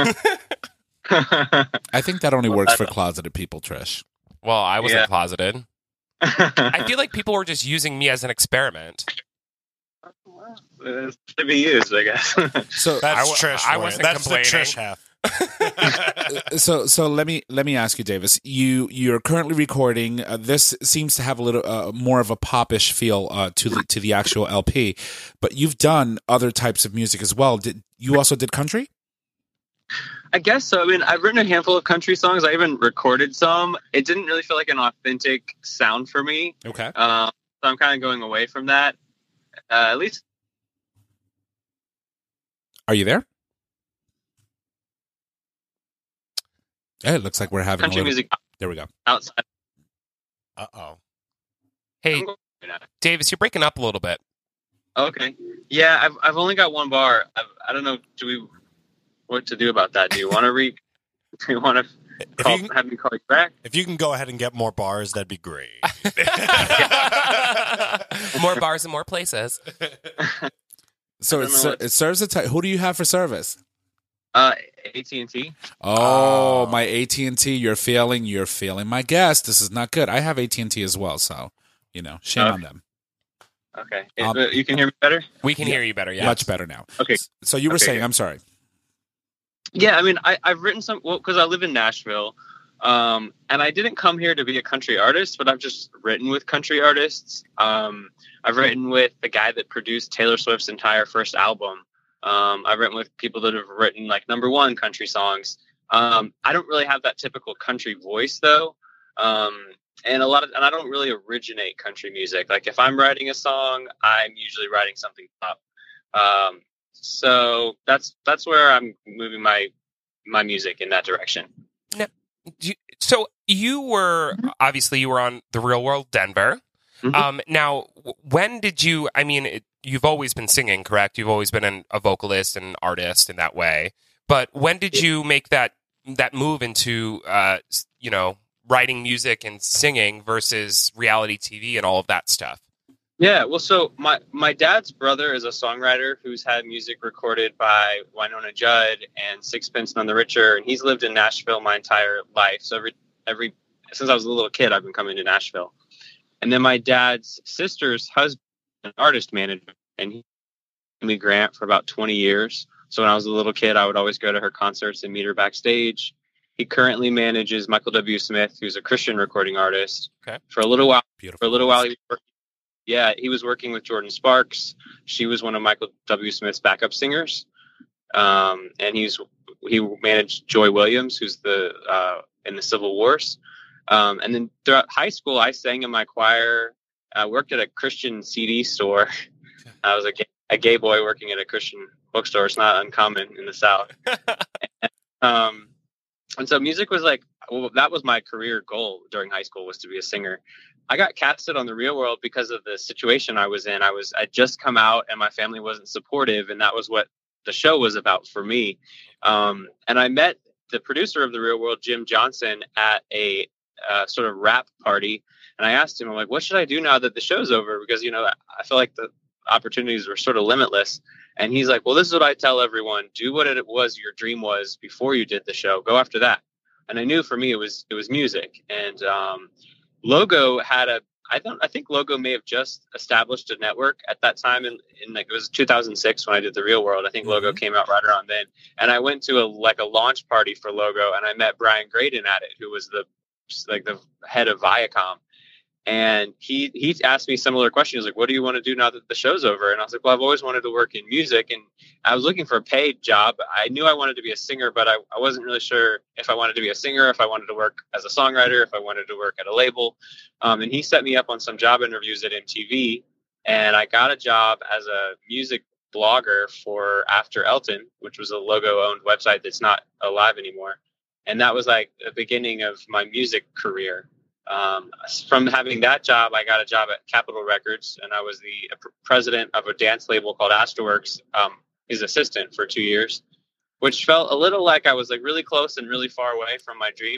I think that only works for closeted people, Trish. Well, I wasn't Yeah. closeted. I feel like people were just using me as an experiment. It's to be used, I guess. So, That's I wa- Trish. I for you. wasn't That's complaining. the Trish half. so, so let me let me ask you, Davis. You you're currently recording. Uh, this seems to have a little uh, more of a popish feel uh, to the to the actual L P, but you've done other types of music as well. Did you also did country? I guess so. I mean, I've written a handful of country songs. I even recorded some. It didn't really feel like an authentic sound for me. Okay. Um, so I'm kind of going away from that. Uh, at least Are you there? Yeah, it looks like we're having country a little... music There we go. outside. Uh oh. Hey, I'm going now. Davis, you're breaking up a little bit. Okay. Yeah, I've I've only got one bar. I've, I don't know. Do we what to do about that? Do you want to read? Do you want to If call, you, can, have me call you back? if you can go ahead and get more bars, that'd be great. More bars and more places. So I it, don't know ser- what- it serves a type. Who do you have for service? Uh, A T and T. Oh, my A T and T. You're failing. You're failing my guest. This is not good. I have A T and T as well, so you know, shame Okay. on them. Okay. Um, Uh, you can hear me better? We can Yeah. hear you better, yeah. Much better now. Okay. So you were Okay, saying, good. I'm sorry. Yeah, I mean, I, I've written some, well, because I live in Nashville, um, and I didn't come here to be a country artist, but I've just written with country artists. Um, I've written with the guy that produced Taylor Swift's entire first album. Um, I've written with people that have written like number one country songs. Um, I don't really have that typical country voice though. Um, and a lot of, and I don't really originate country music. Like if I'm writing a song, I'm usually writing something up. Um, so that's, that's where I'm moving my, my music in that direction. Do you- So you were, obviously you were on The Real World Denver. Mhm. Um, now, w- when did you, I mean, it, you've always been singing, correct? You've always been an, a vocalist and artist in that way. But when did you make that that move into, uh, s- you know, writing music and singing versus reality T V and all of that stuff? Yeah, well, so my, my dad's brother is a songwriter who's had music recorded by Winona Judd and Sixpence None the Richer, and he's lived in Nashville my entire life. So every every since I was a little kid, I've been coming to Nashville. And then my dad's sister's husband, an artist manager, and he gave me Grant for about twenty years. So when I was a little kid, I would always go to her concerts and meet her backstage. He currently manages Michael W. Smith, who's a Christian recording artist. Okay. For a little while, Beautiful. for a little while, he was working. Yeah, he was working with Jordan Sparks. She was one of Michael W. Smith's backup singers, um, and he's he managed Joy Williams, who's the uh, in the Civil Wars. Um, and then throughout high school, I sang in my choir. I worked at a Christian C D store. I was a gay, a gay boy working at a Christian bookstore. It's not uncommon in the South. um, And so music was like, well, that was my career goal during high school, was to be a singer. I got casted on The Real World because of the situation I was in. I was, I'd just come out and my family wasn't supportive. And that was what the show was about for me. Um, and I met the producer of The Real World, Jim Johnson, at a uh, sort of rap party. And I asked him, I'm like, what should I do now that the show's over? Because, you know, I feel like the opportunities were sort of limitless. And he's like, well, this is what I tell everyone. Do what it was your dream was before you did the show. Go after that. And I knew for me, it was, it was music. And um, Logo had a, I don't, I think Logo may have just established a network at that time. In, in like, it was two thousand six when I did The Real World. I think mm-hmm. Logo came out right around then. And I went to a, like a launch party for Logo, and I met Brian Graydon at it, who was the, like the head of Viacom. And he, he asked me similar questions, like, what do you want to do now that the show's over? And I was like, well, I've always wanted to work in music, and I was looking for a paid job. I knew I wanted to be a singer, but I, I wasn't really sure if I wanted to be a singer, if I wanted to work as a songwriter, if I wanted to work at a label. Um, and he set me up on some job interviews at M T V, and I got a job as a music blogger for After Elton, which was a Logo-owned website that's not alive anymore. And that was like the beginning of my music career. Um, from having that job, I got a job at Capitol Records, and I was the president of a dance label called Astroworks, um, his assistant for two years, which felt a little like I was like really close and really far away from my dream.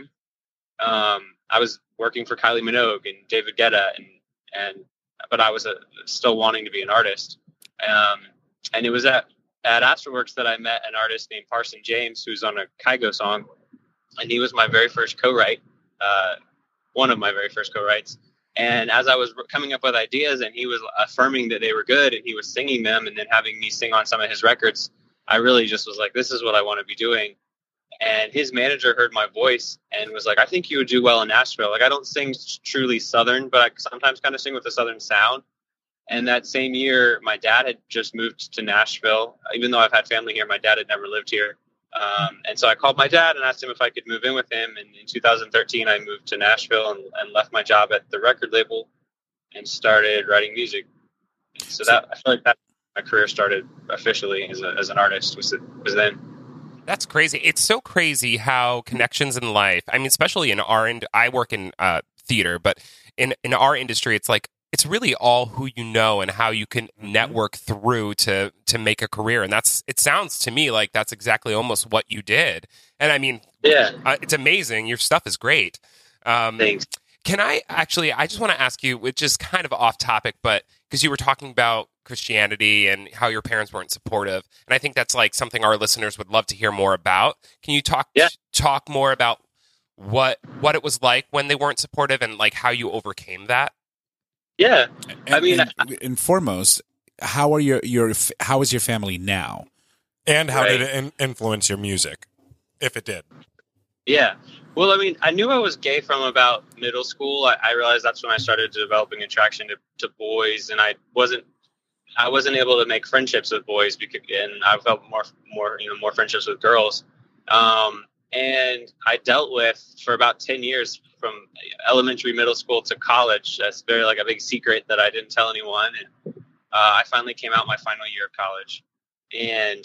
Um, I was working for Kylie Minogue and David Guetta, and, and, but I was a, still wanting to be an artist. Um, and it was at, at Astroworks that I met an artist named Parson James, who's on a Kygo song. And he was my very first co-write, uh, one of my very first co-writes. And as I was coming up with ideas and he was affirming that they were good and he was singing them and then having me sing on some of his records, I really just was like, this is what I want to be doing. And his manager heard my voice and was like, I think you would do well in Nashville. Like, I don't sing truly Southern, but I sometimes kind of sing with a Southern sound. And that same year, my dad had just moved to Nashville. Even though I've had family here, my dad had never lived here. Um, and so I called my dad and asked him if I could move in with him. And in two thousand thirteen, I moved to Nashville and, and left my job at the record label and started writing music. And so that, I feel like that my career started officially as, a, as an artist was, was then. That's crazy. It's so crazy how connections in life, I mean, especially in our, ind- I work in uh, theater, but in, in our industry, it's like, it's really all who you know and how you can network through to to make a career. And that's, it sounds to me like that's exactly almost what you did. And I mean, yeah, uh, it's amazing. Your stuff is great. Um, Thanks. Can I actually, I just want to ask you, which is kind of off topic, but because you were talking about Christianity and how your parents weren't supportive. And I think that's like something our listeners would love to hear more about. Can you talk, yeah. talk more about what, what it was like when they weren't supportive and like how you overcame that? Yeah, and, I mean, and, and foremost, how are your your how is your family now? And how Right. did it in- influence your music, if it did? yeah. Well, I mean, I knew I was gay from about middle school. I, I realized that's when I started developing attraction to, to boys, and I wasn't, I wasn't able to make friendships with boys because, and I felt more, more, you know, more friendships with girls. Um, and I dealt with for about ten years. From elementary, middle school to college. That's very like a big secret that I didn't tell anyone. And uh, I finally came out my final year of college. And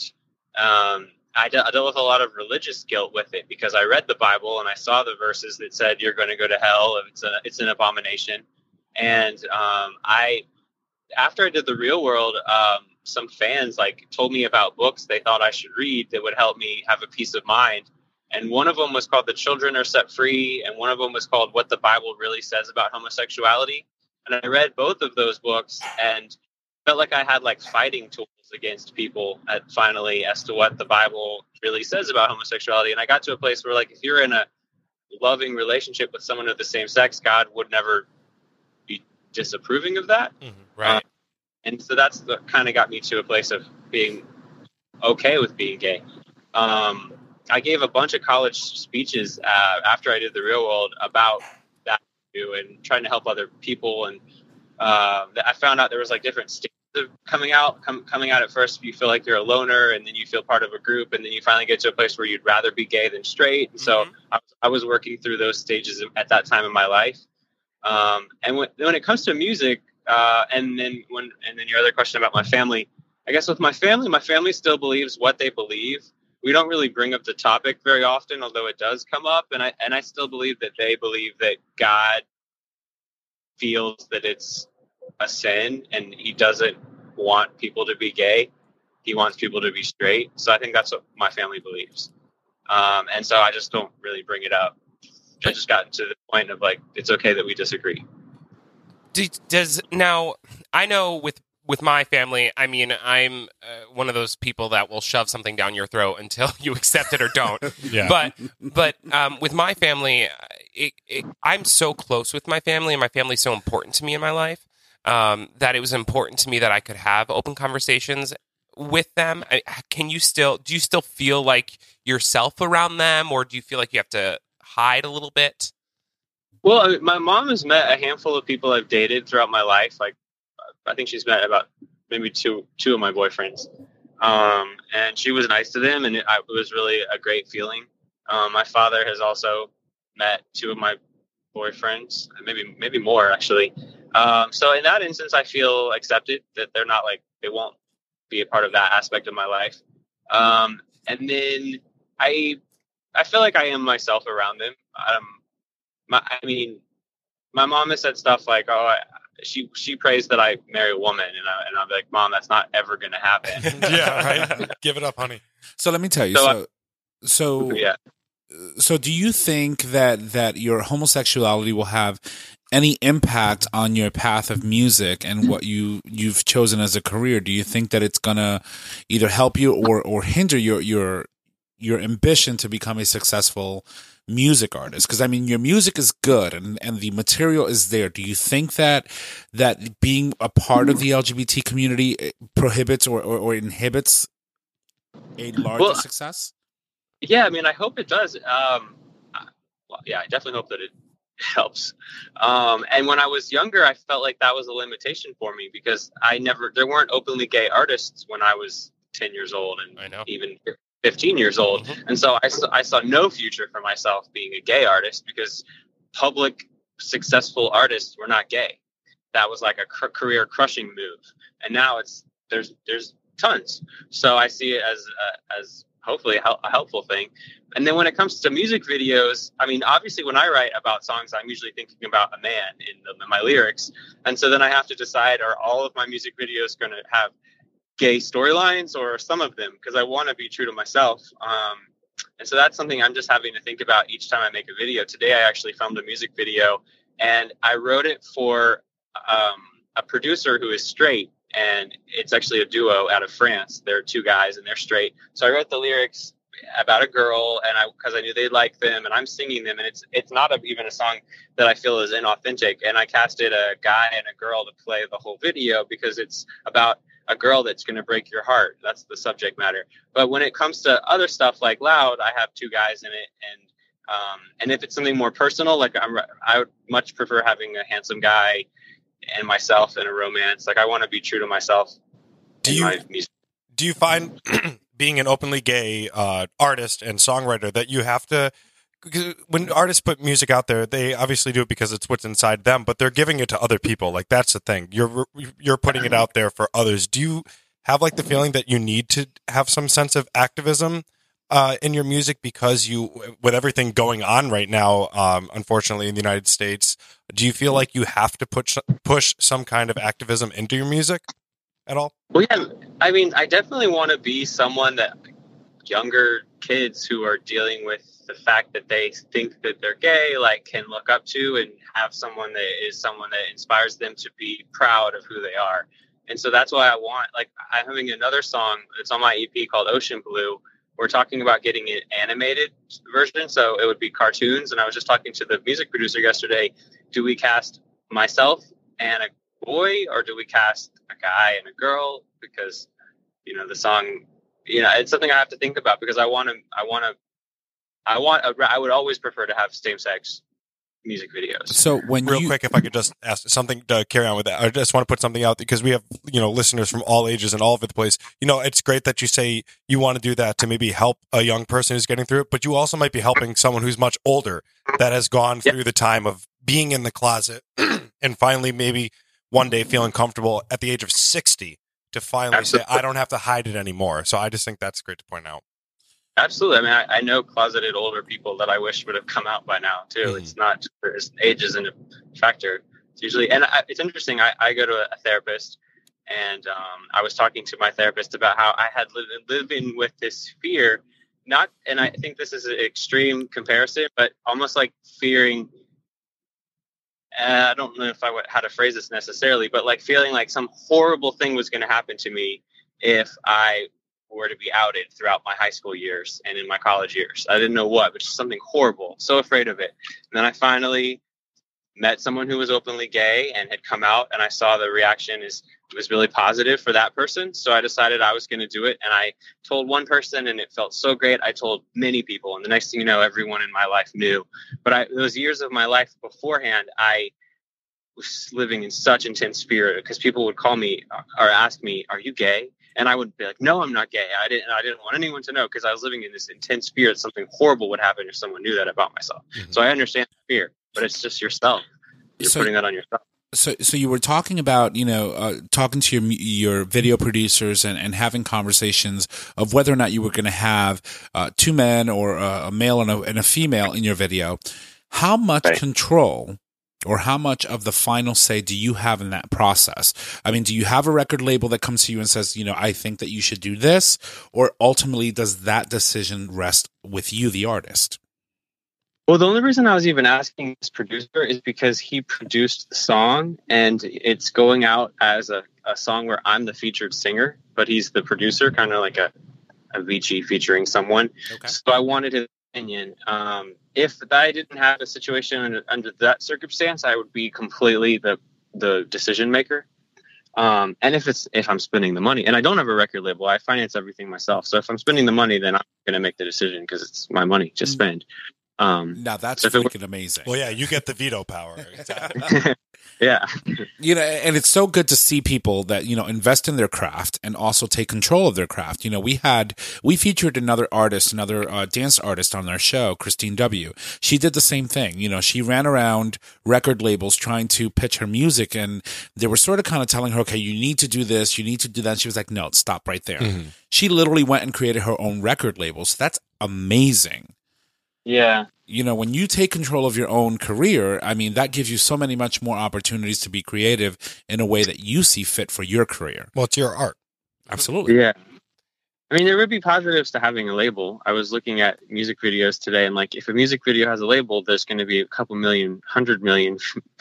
um, I, de- I dealt with a lot of religious guilt with it because I read the Bible and I saw the verses that said you're going to go to hell if it's, a, it's an abomination. And um, I, after I did The Real World, um, some fans like told me about books they thought I should read that would help me have a peace of mind. And one of them was called The Children Are Set Free, and one of them was called What the Bible Really Says About Homosexuality. And I read both of those books and felt like I had like fighting tools against people at finally as to what the Bible really says about homosexuality. And I got to a place where like if you're in a loving relationship with someone of the same sex, God would never be disapproving of that. Mm-hmm. Right. Um, and so that's the kind of got me to a place of being okay with being gay. Um, I gave a bunch of college speeches uh, after I did The Real World about that too, and trying to help other people. And uh, I found out there was like different stages of coming out. Com- coming out at first, you feel like you're a loner, and then you feel part of a group, and then you finally get to a place where you'd rather be gay than straight. And so Mm-hmm. I, was, I was working through those stages at that time in my life. Um, and when, when it comes to music, uh, and then when and then your other question about my family, I guess with my family, my family still believes what they believe. we don't really bring up the topic very often, although it does come up. And I and I still believe that they believe that God feels that it's a sin, and He doesn't want people to be gay. He wants people to be straight. So I think that's what my family believes. Um, and so I just don't really bring it up. I just gotten to the point of like, it's okay that we disagree. Do, does now I know with with my family, I mean, I'm uh, one of those people that will shove something down your throat until you accept it or don't. Yeah. But but um, with my family, it, it, I'm so close with my family, and my family's so important to me in my life um, that it was important to me that I could have open conversations with them. I, can you still do you still feel like yourself around them, or do you feel like you have to hide a little bit? Well, I mean, my mom has met a handful of people I've dated throughout my life. Like, I think she's met about maybe two two of my boyfriends, um, and she was nice to them, and it, it was really a great feeling. Um, my father has also met two of my boyfriends, maybe maybe more actually. Um, so in that instance, I feel accepted, that they're not like, they won't be a part of that aspect of my life. Um, and then I I feel like I am myself around them. Um, my, I mean, my mom has said stuff like, "Oh, I, she she prays that I marry a woman," and I, and I'm like, "Mom, that's not ever going to happen." Yeah, right. Give it up, honey. So let me tell you. So, So, so, yeah. so do you think that that your homosexuality will have any impact on your path of music and what you you've chosen as a career? Do you think that it's gonna either help you or or hinder your your your ambition to become a successful music artist? Because I mean, your music is good and and the material is there. Do you think that that being a part of the L G B T community prohibits or or, or inhibits a larger Well, success? Yeah, I mean, I hope it does. Um, well, yeah, I definitely hope that it helps. Um, and when I was younger, I felt like that was a limitation for me because I never, there weren't openly gay artists when I was ten years old and I know. even fifteen years old. Mhm. And so I, saw- I saw no future for myself being a gay artist because public successful artists were not gay. That was like a c- career crushing move. And now it's, there's, there's tons. So I see it as, uh, as hopefully a, hel- a helpful thing. And then when it comes to music videos, I mean, obviously when I write about songs, I'm usually thinking about a man in, the, in my lyrics. And so then I have to decide, are all of my music videos going to have gay storylines or some of them? Because I want to be true to myself. Um, and so that's something I'm just having to think about each time I make a video. Today, I actually filmed a music video and I wrote it for um, a producer who is straight. And it's actually a duo out of France. They're two guys and they're straight. So I wrote the lyrics about a girl, and I because I knew they'd like them, and I'm singing them, and it's it's not a, even a song that I feel is inauthentic. And I casted a guy and a girl to play the whole video because it's about a girl that's going to break your heart. That's the subject matter. But when it comes to other stuff like Loud, I have two guys in it, and um, and if it's something more personal, like I'm, I would much prefer having a handsome guy and myself in a romance. Like I want to be true to myself. Do in you my music. do you find being an openly gay uh, artist and songwriter that you have to, because when artists put music out there, they obviously do it because it's what's inside them, but they're giving it to other people. Like that's the thing. You're you're putting it out there for others. Do you have like the feeling that you need to have some sense of activism uh, in your music because you, with everything going on right now, um, unfortunately in the United States, do you feel like you have to push push some kind of activism into your music at all? Well, yeah, I mean, I definitely want to be someone that younger kids who are dealing with the fact that they think that they're gay, like, can look up to and have someone that is someone that inspires them to be proud of who they are. And so that's why I want, like, I'm having another song that's on my E P called Ocean Blue. We're talking about getting an animated version, so it would be cartoons. And I was just talking to the music producer yesterday. Do we cast myself and a boy, or do we cast a guy and a girl? Because, you know, the song, you know, it's something I have to think about because I want to, I want to, I want, a, I would always prefer to have same-sex music videos. So when Real you, quick, if I could just ask something to carry on with that, I just want to put something out because we have, you know, listeners from all ages and all over the place. You know, it's great that you say you want to do that to maybe help a young person who's getting through it, but you also might be helping someone who's much older that has gone through the time of being in the closet and finally maybe one day feeling comfortable at the age of sixty to finally Absolutely. say, I don't have to hide it anymore. So I just think that's great to point out. Absolutely. I mean, I, I know closeted older people that I wish would have come out by now too. Mhm. It's not just, age isn't a factor. It's usually, and I, it's interesting. I, I go to a therapist, and um, I was talking to my therapist about how I had lived living with this fear, not, and I think this is an extreme comparison, but almost like fearing. Uh, I don't know if I would, how to phrase this necessarily, but like feeling like some horrible thing was going to happen to me if I were to be outed throughout my high school years and in my college years. I didn't know what, but just something horrible. So afraid of it. And then I finally met someone who was openly gay and had come out, and I saw the reaction is was really positive for that person. So I decided I was going to do it. And I told one person, and it felt so great. I told many people, and the next thing you know, everyone in my life knew. But I, those years of my life beforehand, I was living in such intense fear because people would call me or ask me, "Are you gay?" And I would be like, "No, I'm not gay." I didn't. I didn't want anyone to know because I was living in this intense fear that something horrible would happen if someone knew that about myself. Mhm. So I understand the fear, but it's just yourself. You're So- putting that on yourself. So, so you were talking about, you know, uh, talking to your your video producers and, and having conversations of whether or not you were going to have uh, two men or uh, a male and a, and a female in your video. How much Right. control or how much of the final say do you have in that process? I mean, do you have a record label that comes to you and says, you know, I think that you should do this, or ultimately does that decision rest with you, the artist? Well, the only reason I was even asking this producer is because he produced the song, and it's going out as a, a song where I'm the featured singer, but he's the producer, kind of like a, a Avicii featuring someone. Okay. So I wanted his opinion. Um, if I didn't have a situation under, under that circumstance, I would be completely the the decision maker. Um, and if it's if I'm spending the money, and I don't have a record label, I finance everything myself. So if I'm spending the money, then I'm going to make the decision because it's my money to spend. Um, Now that's So if it freaking amazing. Well, yeah, you get the veto power. Exactly. yeah. You know, and it's so good to see people that, you know, invest in their craft and also take control of their craft. You know, we had, we featured another artist, another uh, dance artist on our show, Christine W. She did the same thing. You know, she ran around record labels trying to pitch her music, and they were sort of kind of telling her, okay, you need to do this, you need to do that. And she was like, no, stop right there. Mhm. She literally went and created her own record label. So that's amazing. Yeah. You know, when you take control of your own career, I mean, that gives you so many much more opportunities to be creative in a way that you see fit for your career. Well, it's your art. Absolutely. Yeah. I mean, there would be positives to having a label. I was looking at music videos today, and like, if a music video has a label, there's going to be a couple million, hundred million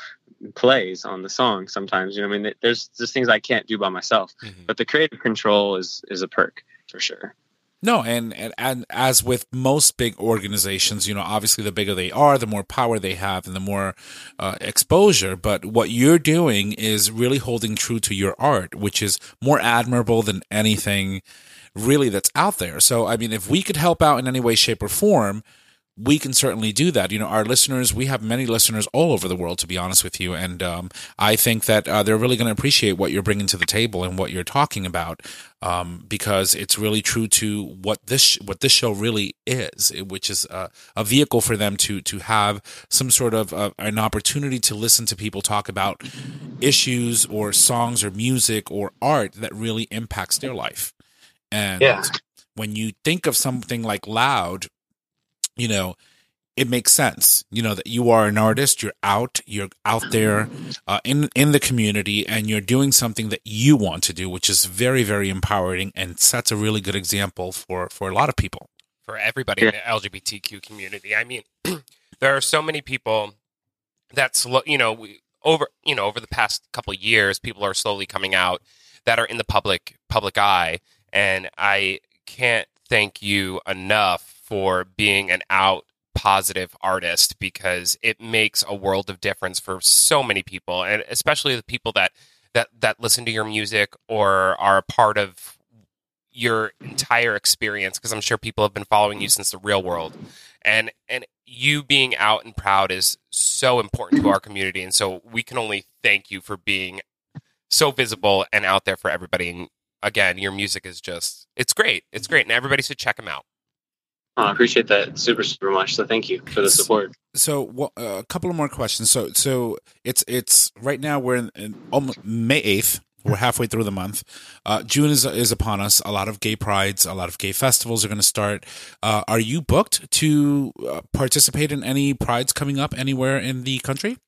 plays on the song sometimes. You know, I mean, there's just things I can't do by myself. Mhm. But the creative control is is a perk for sure. No, and, and and as with most big organizations, you know, obviously the bigger they are, the more power they have and the more uh, exposure. But what you're doing is really holding true to your art, which is more admirable than anything really that's out there. So, I mean, if we could help out in any way, shape, or form, we can certainly do that. You know, our listeners, we have many listeners all over the world, to be honest with you. And um, I think that uh, they're really going to appreciate what you're bringing to the table and what you're talking about, um, because it's really true to what this what this show really is, which is uh, a vehicle for them to to have some sort of uh, an opportunity to listen to people talk about issues or songs or music or art that really impacts their life. And Yeah. when you think of something like Loud, you know, it makes sense, you know, that you are an artist, you're out, you're out there uh, in, in the community, and you're doing something that you want to do, which is very, very empowering and sets a really good example for, for a lot of people. For everybody in the L G B T Q community. I mean, there are so many people that, slo- you know, we, over, you know, over the past couple of years, people are slowly coming out that are in the public, public eye. And I can't thank you enough for being an out positive artist, because it makes a world of difference for so many people, and especially the people that that that listen to your music or are a part of your entire experience, because I'm sure people have been following you since the real world, and and you being out and proud is so important to our community, and so we can only thank you for being so visible and out there for everybody. And again, your music is just, it's great. It's great. And everybody should check them out. Oh, I appreciate that super, super much. So thank you for the support. So well, uh, a couple of more questions. So so it's it's right now we're in, in almost May eighth. We're halfway through the month. Uh, June is is upon us. A lot of gay prides, a lot of gay festivals are going to start. Uh, are you booked to uh, participate in any prides coming up anywhere in the country?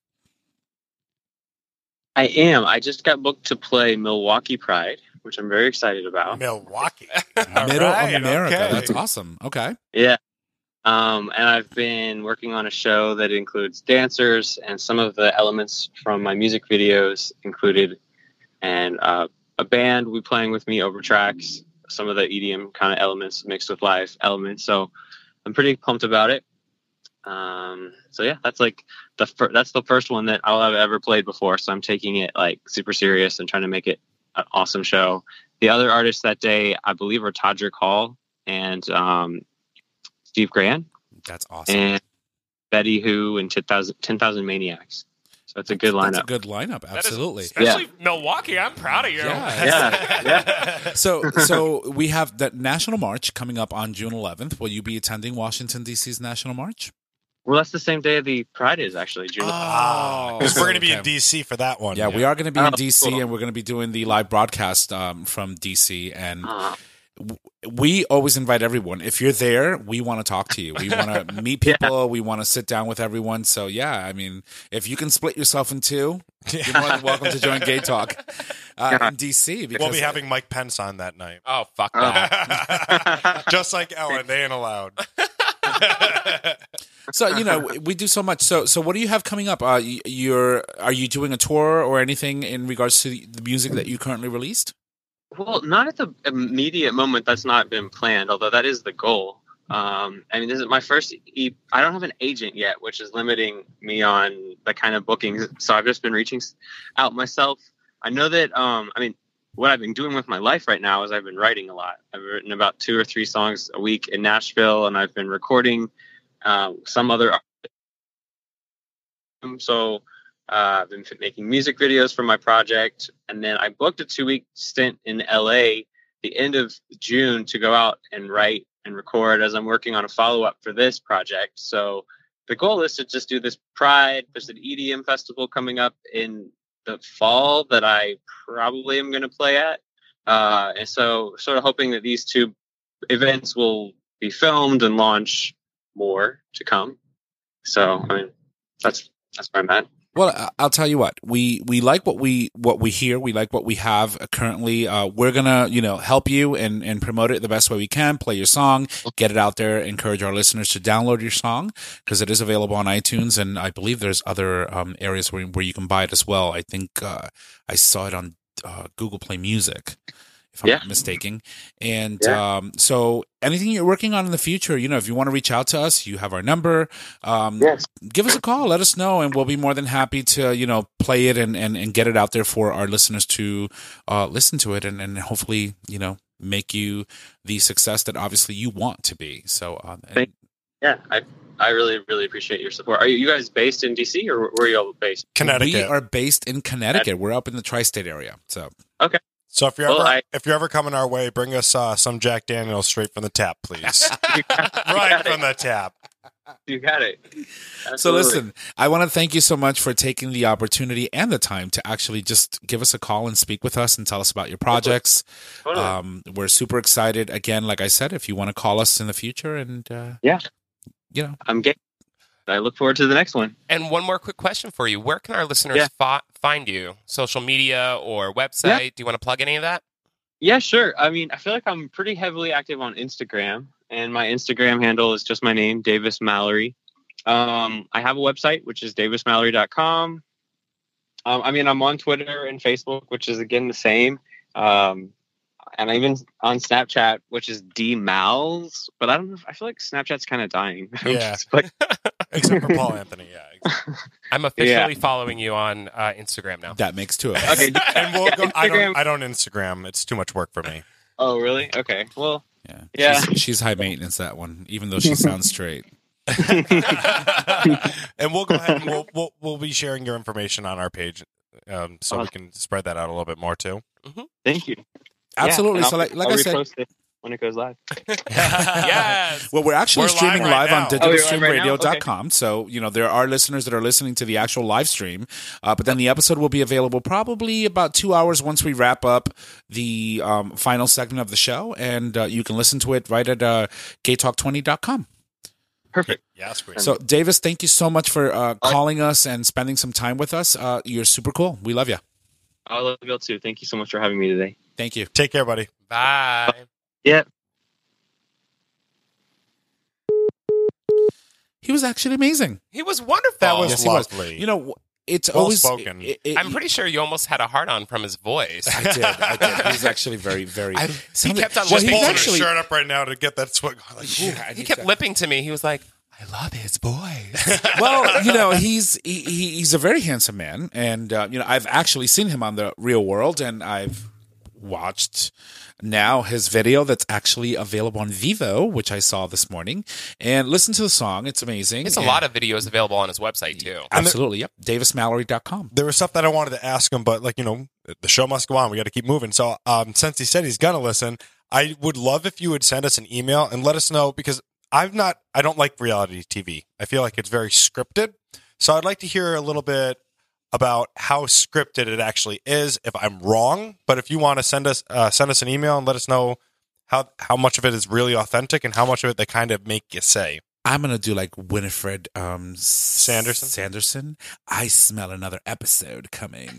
I am. I just got booked to play Milwaukee Pride, which I'm very excited about. Milwaukee. Middle right, of America. okay. That's awesome. Okay. Yeah. Um, and I've been working on a show that includes dancers, and some of the elements from my music videos included, and uh, a band will be playing with me over tracks, some of the E D M kind of elements mixed with live elements. So I'm pretty pumped about it. Um, so yeah, that's like the fir- that's the first one that I'll have ever played before. So I'm taking it like super serious and trying to make it an awesome show. The other artists that day, I believe, are Todrick Hall and um, Steve Grand That's awesome. and Betty Who and ten thousand Maniacs. So it's a good That's a lineup. good lineup. That is- Absolutely. especially Milwaukee. I'm proud of you. Yeah. Yeah, yeah. So, so we have the National March coming up on June eleventh. Will you be attending Washington, D C's National March? Well, that's the same day the Pride is actually. June. Ah, because we're going to be in Okay. D C for that one. Yeah, we are going to be in Oh, D C, cool. and we're going to be doing the live broadcast um, from D C. And Uh, w- we always invite everyone. If you're there, we want to talk to you. We want to meet people. We want to sit down with everyone. So, yeah, I mean, if you can split yourself in two, you're more than welcome to join Gay Talk uh, in D C. Because We'll be having Mike Pence on that night. Oh, fuck that. Just like Ellen, they ain't allowed. So, you know, we do so much. So, so what do you have coming up? Uh, y- you're are you doing a tour or anything in regards to the, the music that you currently released? Well, not at the immediate moment. That's not been planned, although that is the goal. Um, I mean, this is my first. E- I don't have an agent yet, which is limiting me on the kind of bookings. So I've just been reaching s- out myself. I know that. Um, I mean, what I've been doing with my life right now is I've been writing a lot. I've written about two or three songs a week in Nashville, and I've been recording uh, some other. So. Uh, I've been f- making music videos for my project, and then I booked a two-week stint in L A the end of June to go out and write and record as I'm working on a follow-up for this project. So the goal is to just do this Pride. There's an E D M festival coming up in the fall that I probably am going to play at, uh, and so sort of hoping that these two events will be filmed and launch more to come. So I mean, that's that's where I'm at. Well, I- I'll tell you what, we, we like what we, what we hear. We like what we have currently. Uh, we're going to, you know, help you and, and promote it the best way we can, play your song, get it out there, encourage our listeners to download your song because it is available on iTunes. And I believe there's other, um, areas where, where you can buy it as well. I think, uh, I saw it on, uh, Google Play Music, if I'm Yeah. not mistaken. And, Yeah. um, so anything you're working on in the future, you know, if you want to reach out to us, you have our number. Um, Yes. give us a call, let us know, and we'll be more than happy to, you know, play it and, and, and get it out there for our listeners to uh, listen to it and, and hopefully, you know, make you the success that obviously you want to be. So, uh, and Thank- Yeah, I I really really appreciate your support. Are you, you guys based in D C or where are you all based? Connecticut. we are based in Connecticut. We're up in the tri-state area. So, So if you're Well, ever I- if you're ever coming our way, bring us uh, some Jack Daniels straight from the tap, please. You got, you right got from it. the tap. You got it. so Absolutely. listen, I want to thank you so much for taking the opportunity and the time to actually just give us a call and speak with us and tell us about your projects. Totally. Um, we're super excited. Again, like I said, if you want to call us in the future and, uh, Yeah. you know, I'm game. I look forward to the next one. And one more quick question for you. Where can our listeners Yeah. fi- find you? Social media or website? Do you want to plug any of that? Yeah, sure. I mean, I feel like I'm pretty heavily active on Instagram, and my Instagram handle is just my name, Davis Mallory. Um, I have a website, which is davis mallory dot com. Um, I mean, I'm on Twitter and Facebook, which is, again, the same. Um, and I'm even on Snapchat, which is D-Mals. But I don't know. If, I feel like Snapchat's kind of dying. I'm Yeah. just like, Except for Paul Anthony, yeah. I'm officially Yeah. following you on uh, Instagram now. that makes two of us. okay. And we'll go, I Instagram- don't I don't Instagram. It's too much work for me. Oh, really? Okay. Well, Yeah. Yeah. She's, she's high maintenance, that one, even though she sounds straight. And we'll go ahead and we'll we'll, we'll be sharing your information on our page, um, so we can spread that out a little bit more too. thank you. Absolutely. Yeah, and so, I'll- like, like I'll I said, repost it. when it goes live. Yes. Well, we're actually We're streaming live live, right on now. digital Oh, you're live stream right radio now? dot com. So, you know, there are listeners that are listening to the actual live stream. Uh, but then the episode will be available probably about two hours once we wrap up the um, final segment of the show. And uh, you can listen to it right at uh, gay talk twenty dot com. Perfect. Yeah, sweet. So, Davis, thank you so much for uh, calling us and spending some time with us. Uh, you're super cool. We love you. I love you too. Thank you so much for having me today. Thank you. Take care, buddy. Bye. Yeah. He was actually amazing. He was wonderful. That was Yes, he was. lovely. You know, it's Well always spoken. it- it- I'm pretty sure you almost had a hard on from his voice. I did. I did. He was actually very, very. I- he kept on Well, Just he pulling actually- his shirt up right now to get that swag. Like, ooh. Yeah, I He need kept to- lipping to me. He was like, I love his voice. Well, you know, he's he, he- he's a very handsome man, and uh, you know, I've actually seen him on the Real World, and I've watched now his video that's actually available on Vivo, which I saw this morning, and listen to the song. It's amazing. There's a And- lot of videos available on his website, too. absolutely. Yep, davis mallory dot com. There was stuff that I wanted to ask him, but like, you know, the show must go on. We got to keep moving. So, um, since he said he's going to listen, I would love if you would send us an email and let us know, because I've not, I don't like reality T V. I feel like it's very scripted. So I'd like to hear a little bit about how scripted it actually is, if I'm wrong. But if you want to send us, uh, send us an email and let us know how, how much of it is really authentic and how much of it they kind of make you say. I'm gonna do like Winifred um, Sanderson? Sanderson. I smell another episode coming.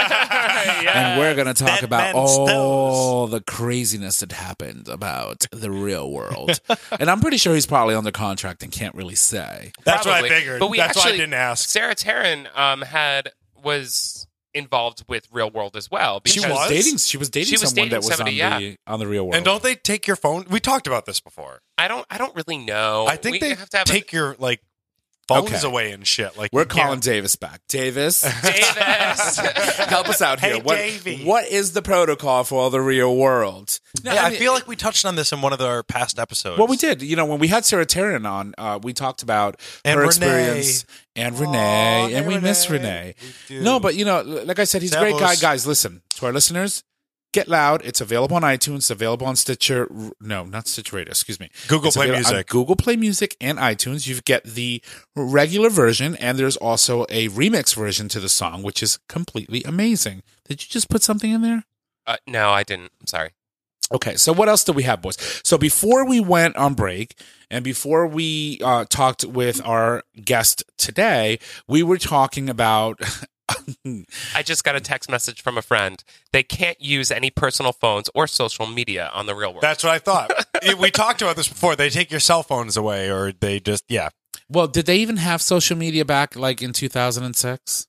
Yeah. And we're going to talk Dead about Man all the craziness that happened about the real world. And I'm pretty sure he's probably under contract and can't really say. That's what I Probably. figured. But we That's why I actually- didn't ask. Sarah Taryn um, had was involved with Real World as well. She because- was? dating. She was dating She was someone dating that was somebody, on yeah. the on the Real World. And don't they take your phone? We talked about this before. I don't. I don't really know. I think We they have to have a- take your like phones Okay. away and shit. Like We're you can't- calling Davis back. Davis, Davis. help us out here. Hey, what, Davey. what is the protocol for the Real World? Now, Yeah, I, mean, feel like we touched on this in one of our past episodes. Well, we did. You know, when we had Sarah Taryn on, uh, we talked about And her Renee. experience and Aw, Renee, hey, and we miss Renee. Renee. We do. No, but you know, like I said, he's a great guy. Devos. Guys, listen to our listeners. Get Loud. It's available on iTunes. It's available on Stitcher. No, not Stitcher Radio. Excuse me. Google It's Play available on Music. Google Play Music and iTunes. You get the regular version, and there's also a remix version to the song, which is completely amazing. Did you just put something in there? Uh, no, I didn't. I'm sorry. Okay, so what else do we have, boys? So before we went on break and before we uh, talked with our guest today, we were talking about. I just got a text message from a friend. They can't use any personal phones or social media on the Real World. That's what I thought. It- we talked about this before. They take your cell phones away, or they just yeah. Well, did they even have social media back like in two thousand six?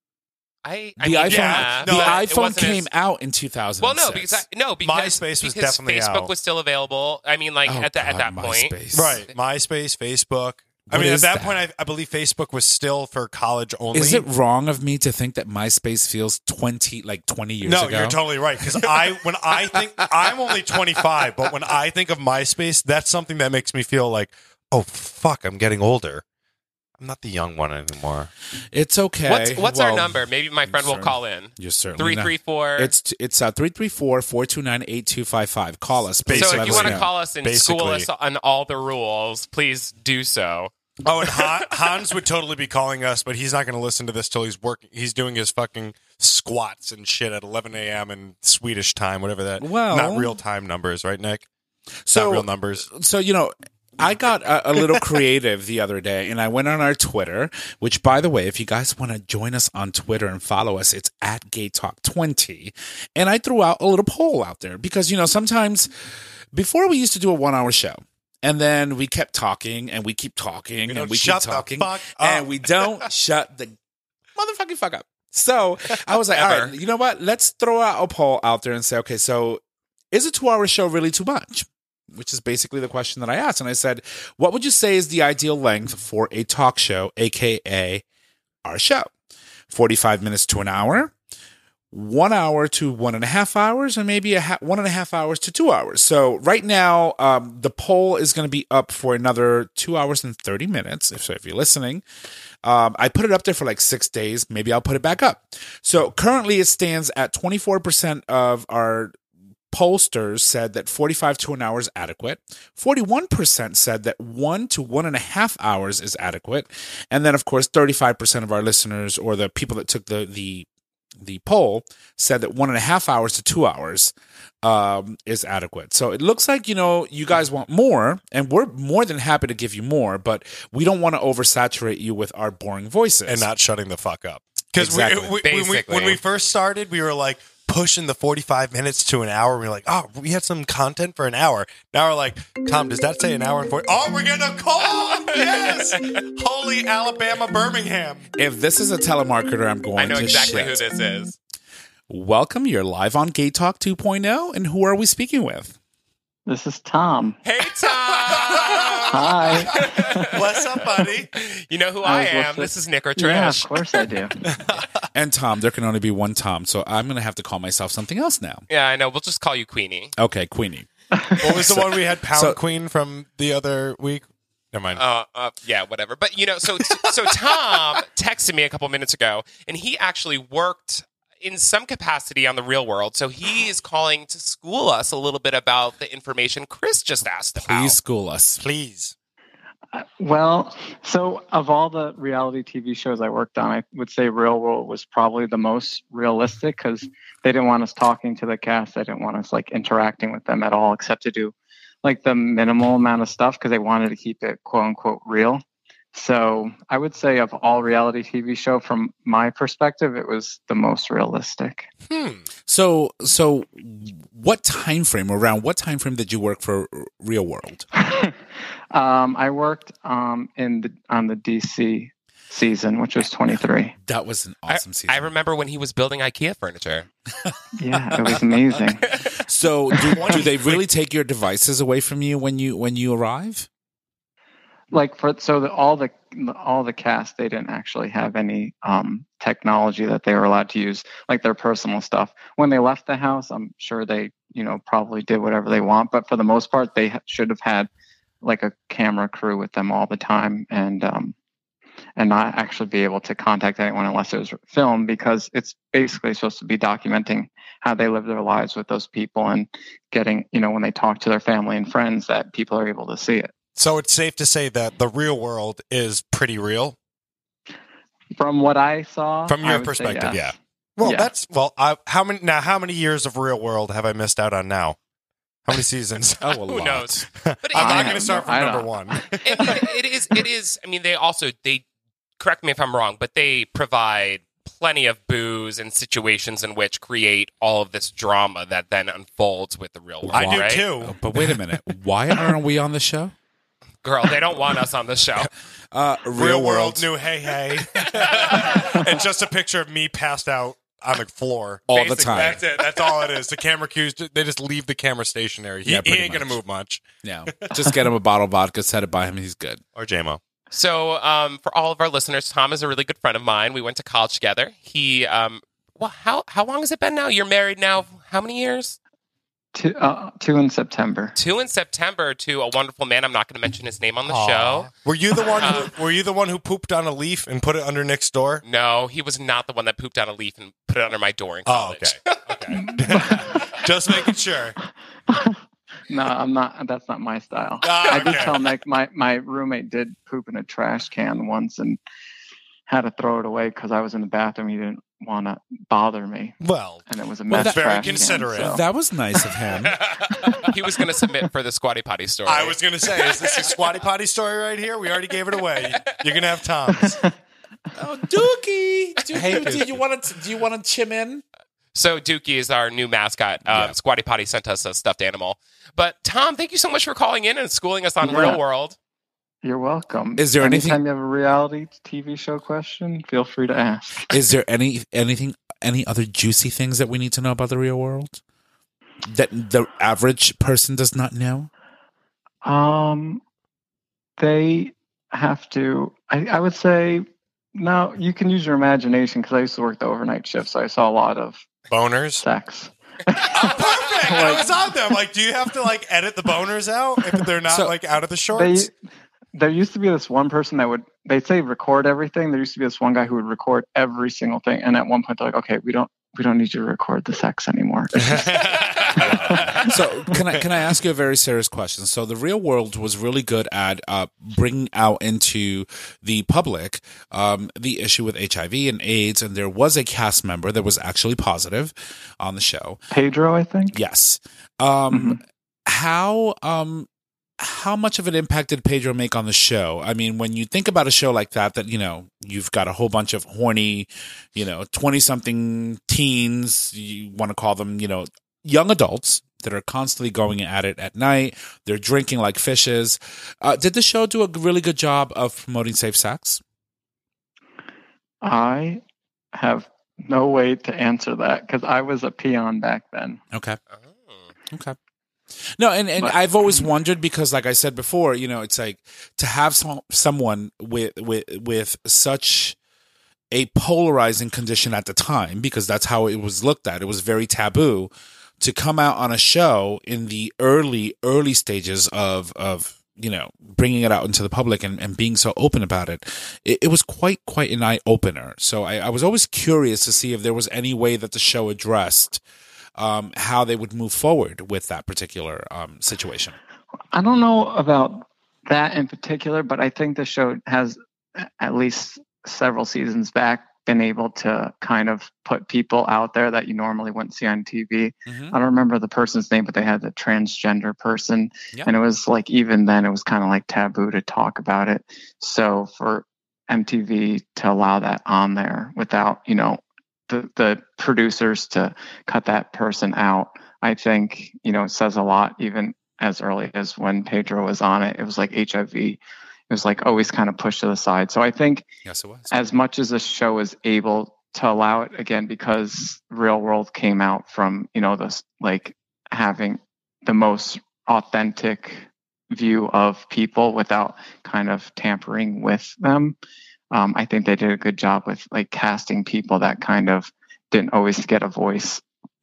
I, I The mean, iPhone, yeah, the but it iPhone wasn't came as- out in two thousand Well, six. no, because I, no, because MySpace was because definitely Facebook out. was still available. I mean, like Oh, at, the, at God, that point, MySpace. Right, MySpace, Facebook. I What mean, at is that, that? point, I, I believe Facebook was still for college only. Is it wrong of me to think that MySpace feels twenty, like twenty years No, ago? you're totally right. Because I, when I think I'm only twenty-five, but when I think of MySpace, that's something that makes me feel like, oh fuck, I'm getting older. I'm not the young one anymore. It's okay. what's what's our Well, number? Maybe my friend will certain- call in. You're certainly Three not. three four. It's it's uh three three four four two nine eight two five five. Call us. Please So let if you us want to know. call us and school Basically. us on all the rules, please do so. Oh, and Han, Hans would totally be calling us, but he's not going to listen to this till he's working. He's doing his fucking squats and shit at eleven a.m. in Swedish time, whatever that. Well- not real time numbers, right, Nick? So not real numbers. So you know, I got a, a little creative the other day, and I went on our Twitter. Which, by the way, if you guys want to join us on Twitter and follow us, it's at Gay Talk twenty. And I threw out a little poll out there because you know sometimes before we used to do a one-hour show. And then we kept talking, and we keep talking, don't and we shut keep the talking, fuck and up. we don't shut the motherfucking fuck up. So I was like, all Ever. right, you know what? Let's throw out a poll out there and say, okay, so is a two-hour show really too much? Which is basically the question that I asked. And I said, what would you say is the ideal length for a talk show, a k a our show? forty-five minutes to an hour, one hour to one and a half hours, and maybe a ha- one and a half hours to two hours. So right now, um, the poll is going to be up for another two hours and thirty minutes. If so, if you're listening, um, I put it up there for like six days. Maybe I'll put it back up. So currently, it stands at twenty-four percent of our pollsters said that forty-five to an hour is adequate. forty-one percent said that one to one and a half hours is adequate. And then, of course, thirty-five percent of our listeners or the people that took the, the, the poll said that one and a half hours to two hours um, is adequate. So it looks like, you know, you guys want more, and we're more than happy to give you more, but we don't want to oversaturate you with our boring voices. And not shutting the fuck up. Because Exactly. we, we, when, we, Basically. when we first started, we were like pushing the forty-five minutes to an hour. We were like, oh, we had some content for an hour. Now we're like, Tom, does that say an hour and forty? Oh, we're getting a call. Yes. Holy Alabama, Birmingham. If this is a telemarketer, I'm going I know to exactly shit. who this is. Welcome. You're live on Gay Talk two point oh. And who are we speaking with? This is Tom. Hey, Tom. Hi. What's up, buddy? You know who I I was am. listening- This is Nick or Yeah, of Trish. course I do. And Tom. There can only be one Tom, so I'm going to have to call myself something else now. Yeah, I know. We'll just call you Queenie. Okay, Queenie. What was the one we had, Pound so- Queen, from the other week? Never mind. Uh, uh, yeah, whatever. But you know, so so Tom texted me a couple minutes ago, and he actually worked in some capacity on The Real World. So he is calling to school us a little bit about the information Chris just asked about. Please school us. Please. Uh, Well, so of all the reality T V shows I worked on, I would say Real World was probably the most realistic because they didn't want us talking to the cast. They didn't want us like interacting with them at all, except to do like the minimal amount of stuff because they wanted to keep it quote unquote real. So I would say of all reality T V show, from my perspective, it was the most realistic. Hmm. So, so what time frame, around what time frame did you work for Real World? um, I worked um, in the, on the D C season, which was twenty-three. That was an I, awesome season. I remember when he was building IKEA furniture. Yeah, it was amazing. So, do, do they really take your devices away from you when you when you arrive? Like for so the, all the all the cast, they didn't actually have any um, technology that they were allowed to use, like their personal stuff. When they left the house, I'm sure they, you know, probably did whatever they want. But for the most part, they ha- should have had like a camera crew with them all the time, and um, and not actually be able to contact anyone unless it was filmed, because it's basically supposed to be documenting how they live their lives with those people and getting, you know, when they talk to their family and friends, that people are able to see it. So it's safe to say that the real world is pretty real From what I saw, from I your would say perspective. yes. Yeah. Well, Yeah. that's well. I, how many now? How many years of Real World have I missed out on now? How many seasons? Oh, a Who lot. knows? But I'm I not don't going to start from know. I number don't- one. it, but it is it is I mean, they also they correct me if I'm wrong, but they provide plenty of booze and situations in which create all of this drama that then unfolds with the real world. I do right? too. Oh, but wait a minute. Why aren't we on the show? Girl, they don't want us on the show. Uh, Real, world, new hey hey, and just a picture of me passed out on the floor all the Basically, time. That's it. That's all it is. The camera cues, they just leave the camera stationary. He, Yeah, he pretty ain't going to much. move much. Yeah, just get him a bottle of vodka, set it by him, he's good. Or J M O. So, um, for all of our listeners, Tom is a really good friend of mine. We went to college together. He, um, well, how how long has it been now? You're married now. How many years? Two, uh, two in September. Two in September to a wonderful man. I'm not going to mention his name on the Aw. show. Were you the one? Uh, Who, were you the one who pooped on a leaf and put it under Nick's door? No, he was not the one that pooped on a leaf and put it under my door in Oh, college. okay. Okay. Just making sure. No, I'm not. That's not my style. Ah, I did okay. tell Nick my my roommate did poop in a trash can once and had to throw it away because I was in the bathroom. He didn't want to bother me, Well, and it was a Well, mess. that's very trash can, considerate. so- That was nice of him. He was going to submit for the Squatty Potty story. I was going to say, is this a squatty potty story right here? We already gave it away. You're going to have Tom's. Oh, Dookie! Dookie, Hey, do you want to? Do you want to chime in? So Dookie is our new mascot. Um, Yeah. Squatty Potty sent us a stuffed animal. But Tom, thank you so much for calling in and schooling us on Yeah. Real World. You're welcome. Is there anything- Anytime you have a reality T V show question, feel free to ask. Is there any anything any other juicy things that we need to know about the real world that the average person does not know? Um, they have to. I, I would say no. You can use your imagination because I used to work the overnight shift, so I saw a lot of Boners. sex. Oh, perfect. I was on them. Like, do you have to like edit the boners out if they're not So- like out of the They, shorts? there used to be this one person that would. They say record everything. There used to be this one guy who would record every single thing, and at one point they're like, "Okay, we don't. we don't need you to record the sex anymore. So can I can I ask you a very serious question? So the Real World was really good at uh, bringing out into the public um, the issue with H I V and AIDS, and there was a cast member that was actually positive on the show. Pedro, I think. Yes. Um, Mm-hmm. How um, how much of an impact did Pedro make on the show? I mean, when you think about a show like that, that, you know, you've got a whole bunch of horny, you know, twenty-something teens, you want to call them, you know, young adults that are constantly going at it at night. They're drinking like fishes. Uh, did the show do a really good job of promoting safe sex? I have no way to answer that because I was a peon back then. Okay. Oh. Okay. No, and, and But- I've always wondered because, like I said before, you know, it's like to have some, someone with with with such a polarizing condition at the time, because that's how it was looked at. It was very taboo to come out on a show in the early early stages of of you know bringing it out into the public and, and being so open about it. It, it was quite quite an eye opener. So I, I was always curious to see if there was any way that the show addressed Um, how they would move forward with that particular um, situation. I don't know about that in particular, but I think the show has at least several seasons back been able to kind of put people out there that you normally wouldn't see on T V. Mm-hmm. I don't remember the person's name, but they had the transgender person. Yeah. And it was like, even then it was kind of like taboo to talk about it. So for M T V to allow that on there without, you know, the, the producers to cut that person out, I think, you know, it says a lot. Even as early as when Pedro was on it, it was like H I V. It was like always kind of pushed to the side. So I think Yes, it was. as much as the show is able to allow it, again, because Real World came out from, you know, this like having the most authentic view of people without kind of tampering with them. Um, I think they did a good job with like casting people that kind of didn't always get a voice.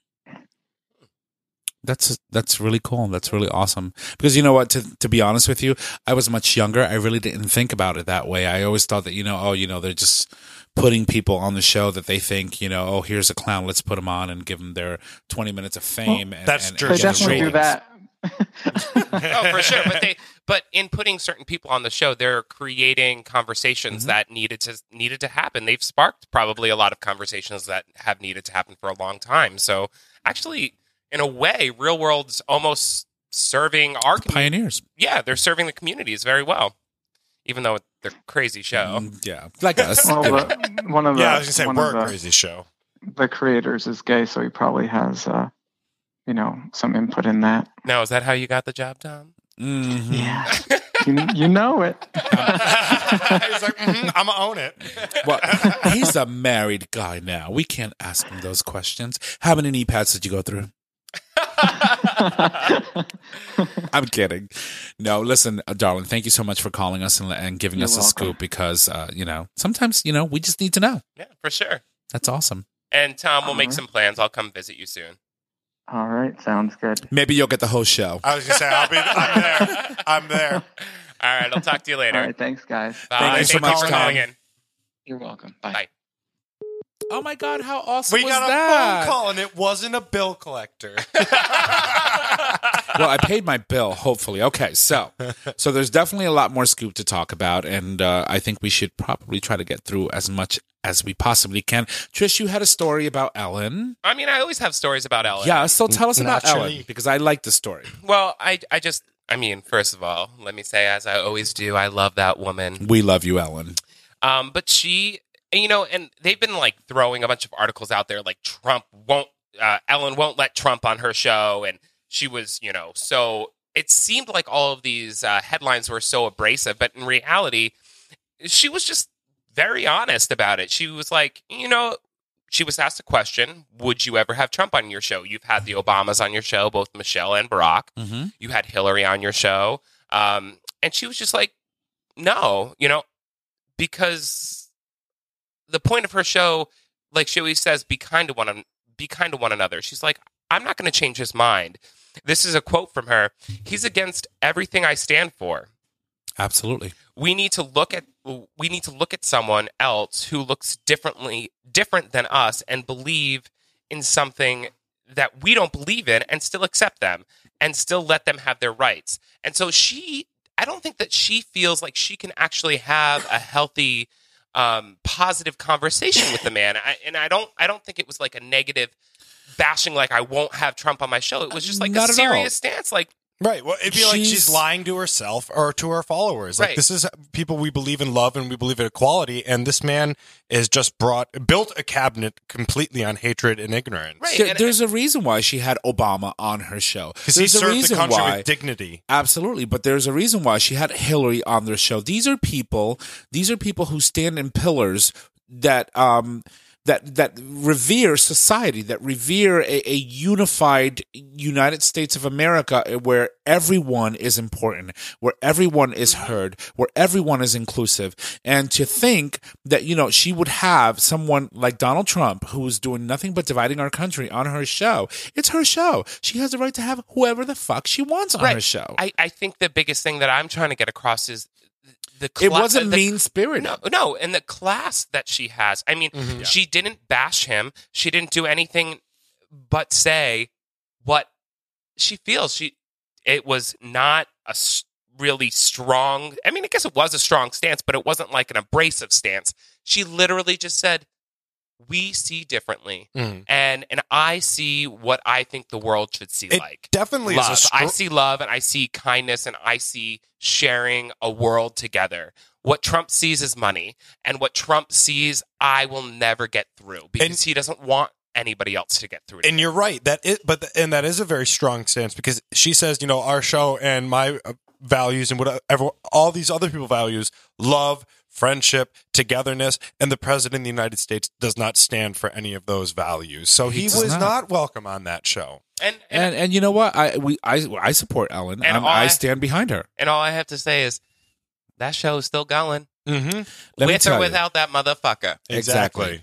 That's that's really cool. That's really awesome. Because you know what? To to be honest with you, I was much younger. I really didn't think about it that way. I always thought that, you know, oh, you know, they're just putting people on the show that they think, you know, oh, here's a clown, let's put them on and give them their twenty minutes of fame. Well, and, that's and, true. and They get the definitely do ratings. that. Oh, for sure. But they, but in putting certain people on the show, they're creating conversations Mhm. that needed to needed to happen. They've sparked probably a lot of conversations that have needed to happen for a long time. So actually, in a way, Real World's almost serving our community. Pioneers. Yeah, they're serving the communities very well, even though they're a crazy show. Mm, yeah, like us. Well, the, one of the, Yeah, I was gonna say one we're of a the, crazy show. the creators is gay, so he probably has, uh, you know, some input in that. Now, is that how you got the job, Tom? Mhm. Yeah, you, you know it. He's like, mm-hmm, I'm gonna own it. Well, he's a married guy now. We can't ask him those questions. How many knee pads did you go through? I'm kidding. No, listen, uh, darling, thank you so much for calling us and, and giving You're us a welcome. scoop because, uh, you know, sometimes, you know, we just need to know. Yeah, for sure. That's awesome. And Tom, we'll make Uh-huh. some plans. I'll come visit you soon. All right, sounds good. Maybe you'll get the whole show. I was gonna say I'll be. I'm there. I'm there. All right, I'll talk to you later. All right, thanks, guys. Bye. Thank you so much, for Tom. calling in. You're welcome. Bye. Bye. Oh my God, how awesome We was got a that? phone call and it wasn't a bill collector. Well, I paid my bill, hopefully. Okay, so so there's definitely a lot more scoop to talk about, and uh, I think we should probably try to get through as much as we possibly can. Trish, you had a story about Ellen. I mean, I always have stories about Ellen. Yeah, so tell us about Naturally. Ellen, because I like the story. Well, I, I just, I mean, first of all, let me say, as I always do, I love that woman. We love you, Ellen. Um, but she, and, you know, and they've been like throwing a bunch of articles out there, like Trump won't, uh, Ellen won't let Trump on her show, and she was, you know, so it seemed like all of these uh, headlines were so abrasive, but in reality, she was just very honest about it. She was like, you know, she was asked a question, would you ever have Trump on your show? You've had the Obamas on your show, both Michelle and Barack. Mm-hmm. You had Hillary on your show. Um, and she was just like, no, you know, because the point of her show, like she always says, be kind to one, be kind to one another. She's like, I'm not going to change his mind. This is a quote from her. He's against everything I stand for. Absolutely. We need to look at we need to look at someone else who looks differently different than us and believe in something that we don't believe in and still accept them and still let them have their rights. And so she, I don't think that she feels like she can actually have a healthy, um, positive conversation with the man. I, and I don't, I don't think it was like a negative bashing, like I won't have Trump on my show. It was just like Not a at all. serious stance. Like, Right. Well, it'd be like She's- she's lying to herself or to her followers. Like Right. this is people we believe in love and we believe in equality, and this man is just brought built a cabinet completely on hatred and ignorance. Right. There- and- there's a reason why she had Obama on her show. Because he There's a served the reason country why. with dignity. Absolutely, but there's a reason why she had Hillary on their show. These are people. These are people who stand in pillars that um that that revere society, that revere a, a unified United States of America, where everyone is important, where everyone is heard, where everyone is inclusive. And to think that, you know, she would have someone like Donald Trump, who's doing nothing but dividing our country, on her show. It's her show. She has the right to have whoever the fuck she wants on Right. her show. I, I think the biggest thing that I'm trying to get across is the It cla- wasn't the- mean spirited. No, no, and the class that she has. I mean, she didn't bash him. She didn't do anything but say what she feels. She it was not a s- really strong. I mean, I guess it was a strong stance, but it wasn't like an abrasive stance. She literally just said, "We see differently, Mhm. and and I see what I think the world should see It like." definitely Love. is a str- I see love and I see kindness and I see sharing a world together. What Trump sees is money, and what Trump sees, I will never get through because And- he doesn't want anybody else to get through. to And him. you're right. That it, but the, and that is a very strong stance because she says, you know, our show and my uh, values and whatever all these other people values, love, friendship, togetherness, and the president of the United States does not stand for any of those values. So He he, does was not. not. welcome on that show. and, and, And and you know what? I we I I support Ellen. And I'm, all I I- stand behind her. and all I have to say is that show is still going. Mm-hmm. Let me with tell or you. without that motherfucker. Exactly.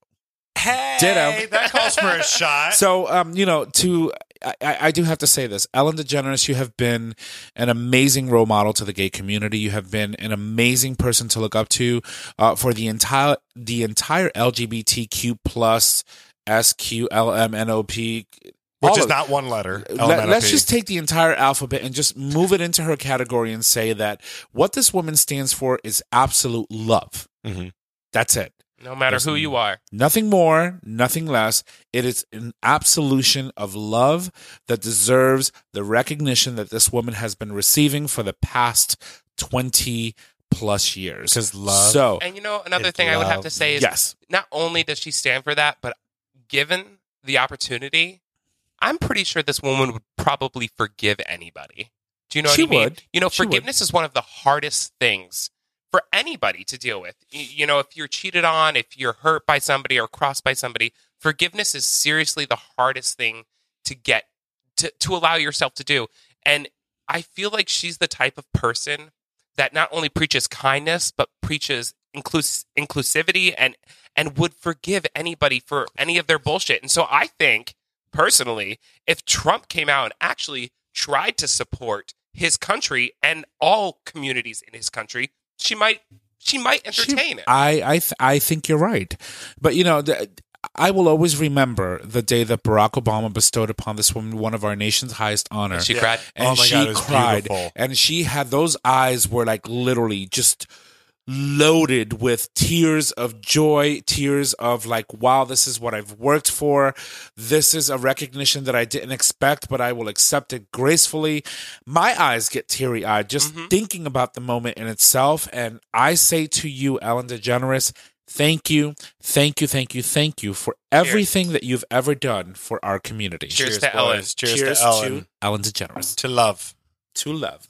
Hey, Ditto. that calls for a shot. So um, you know, to I, I I do have to say this, Ellen DeGeneres, you have been an amazing role model to the gay community. You have been an amazing person to look up to uh, for the entire the entire L G B T Q plus S Q L M N O P. Which all is of- not one letter. Let, L M N O P. let's just take the entire alphabet and just move it into her category and say that what this woman stands for is absolute love. Mhm. That's it. No matter There's who you are. Nothing more, nothing less. It is an absolution of love that deserves the recognition that this woman has been receiving for the past twenty plus years. Because love. So, And you know, another It's thing I would have love. to say is yes. not only does she stand for that, but given the opportunity, I'm pretty sure this woman would probably forgive anybody. Do you know She what I mean? would. You know, She would. forgiveness is one of the hardest things for anybody to deal with. Y- You know, if you're cheated on, if you're hurt by somebody or crossed by somebody, forgiveness is seriously the hardest thing to get to, to allow yourself to do. And I feel like she's the type of person that not only preaches kindness, but preaches inclus- inclusivity and, and would forgive anybody for any of their bullshit. And so I think, personally, if Trump came out and actually tried to support his country and all communities in his country, she might she might entertain She- it. I I th- I think you're right, but you know, the, I will always remember the day that Barack Obama bestowed upon this woman one of our nation's highest honors. She Yeah. cried. and Oh my she God, it was cried, beautiful. and she had those eyes were like literally just loaded with tears of joy, tears of like, wow, this is what I've worked for. This is a recognition that I didn't expect, but I will accept it gracefully. My eyes get teary eyed just Mhm. thinking about the moment in itself. And I say to you, Ellen DeGeneres, thank you, thank you, thank you, thank you for everything that you've ever done for our community. Cheers to Ellen. boys. Cheers, Cheers to Ellen. to Ellen DeGeneres. To love. To love.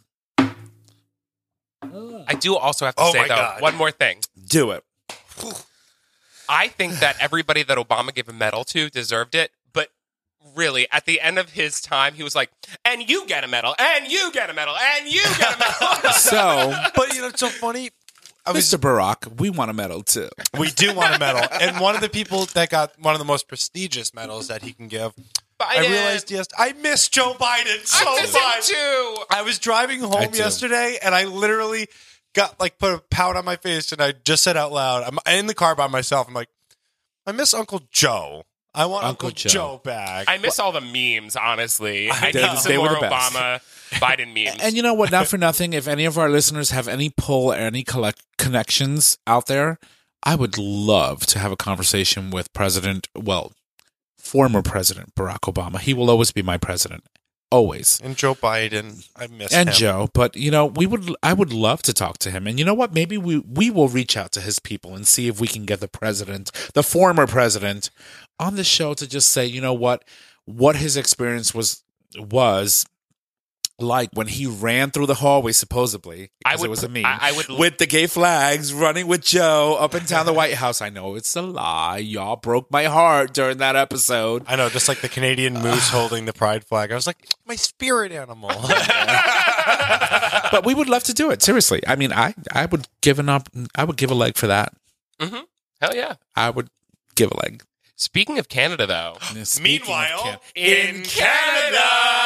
I do also have to Oh say, my though, God. one more thing. Do it. I think that everybody that Obama gave a medal to deserved it, but really, at the end of his time, he was like, and you get a medal, and you get a medal, and you get a medal. So, But you know, it's so funny. I was Mister Barack, we want a medal too. We do want a medal. And one of the people that got one of the most prestigious medals that he can give, I Biden. realized yes, I miss Joe Biden so I miss him much. too. I was driving I home do. yesterday and I literally got like put a pout on my face and I just said out loud, I'm in the car by myself. I'm like, I miss Uncle Joe. I want Uncle Uncle, Joe. Joe. back. I miss all the memes, honestly. I They- need some they were more the best. Obama Biden memes. And you know what? Not for nothing. If any of our listeners have any pull or any collect connections out there, I would love to have a conversation with President, well, former President Barack Obama. He will always be my president. Always. And Joe Biden. I miss And him. Joe, but you know, we would I would love to talk to him. And you know what? Maybe we we will reach out to his people and see if we can get the president, the former president, on the show to just say, you know what, what his experience was was like when he ran through the hallway, supposedly, I because would it was a meme, I, I would with the gay flags, running with Joe up and down the White House. I know it's a lie. Y'all broke my heart during that episode. I know, just like the Canadian moose holding the pride flag. I was like, my spirit animal. But we would love to do it. Seriously. I mean, I, I would give an up. I would give a leg for that. Mhm. Hell yeah. I would give a leg. Speaking of Canada, though, Speaking of Meanwhile, Can- in Canada.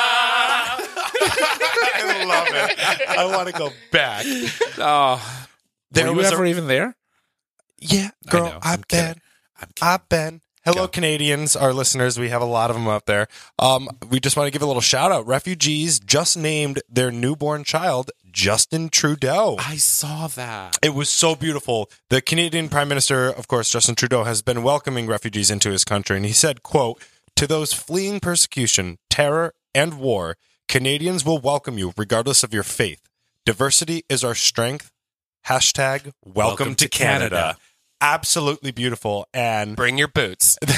I love it. I want to go back. oh, There were you was ever a- even there? Yeah, I girl, know. I'm I've kidding. been. I'm kidding. I've been. Hello, Go. Canadians, our listeners. We have a lot of them out there. Um, we just want to give a little shout out. Refugees just named their newborn child Justin Trudeau. I saw that. It was so beautiful. The Canadian Prime Minister, of course, Justin Trudeau, has been welcoming refugees into his country. And he said, quote, "To those fleeing persecution, terror, and war, Canadians will welcome you regardless of your faith. Diversity is our strength. Hashtag welcome, Welcome to, to Canada. Canada. Absolutely beautiful. And Bring your boots. it,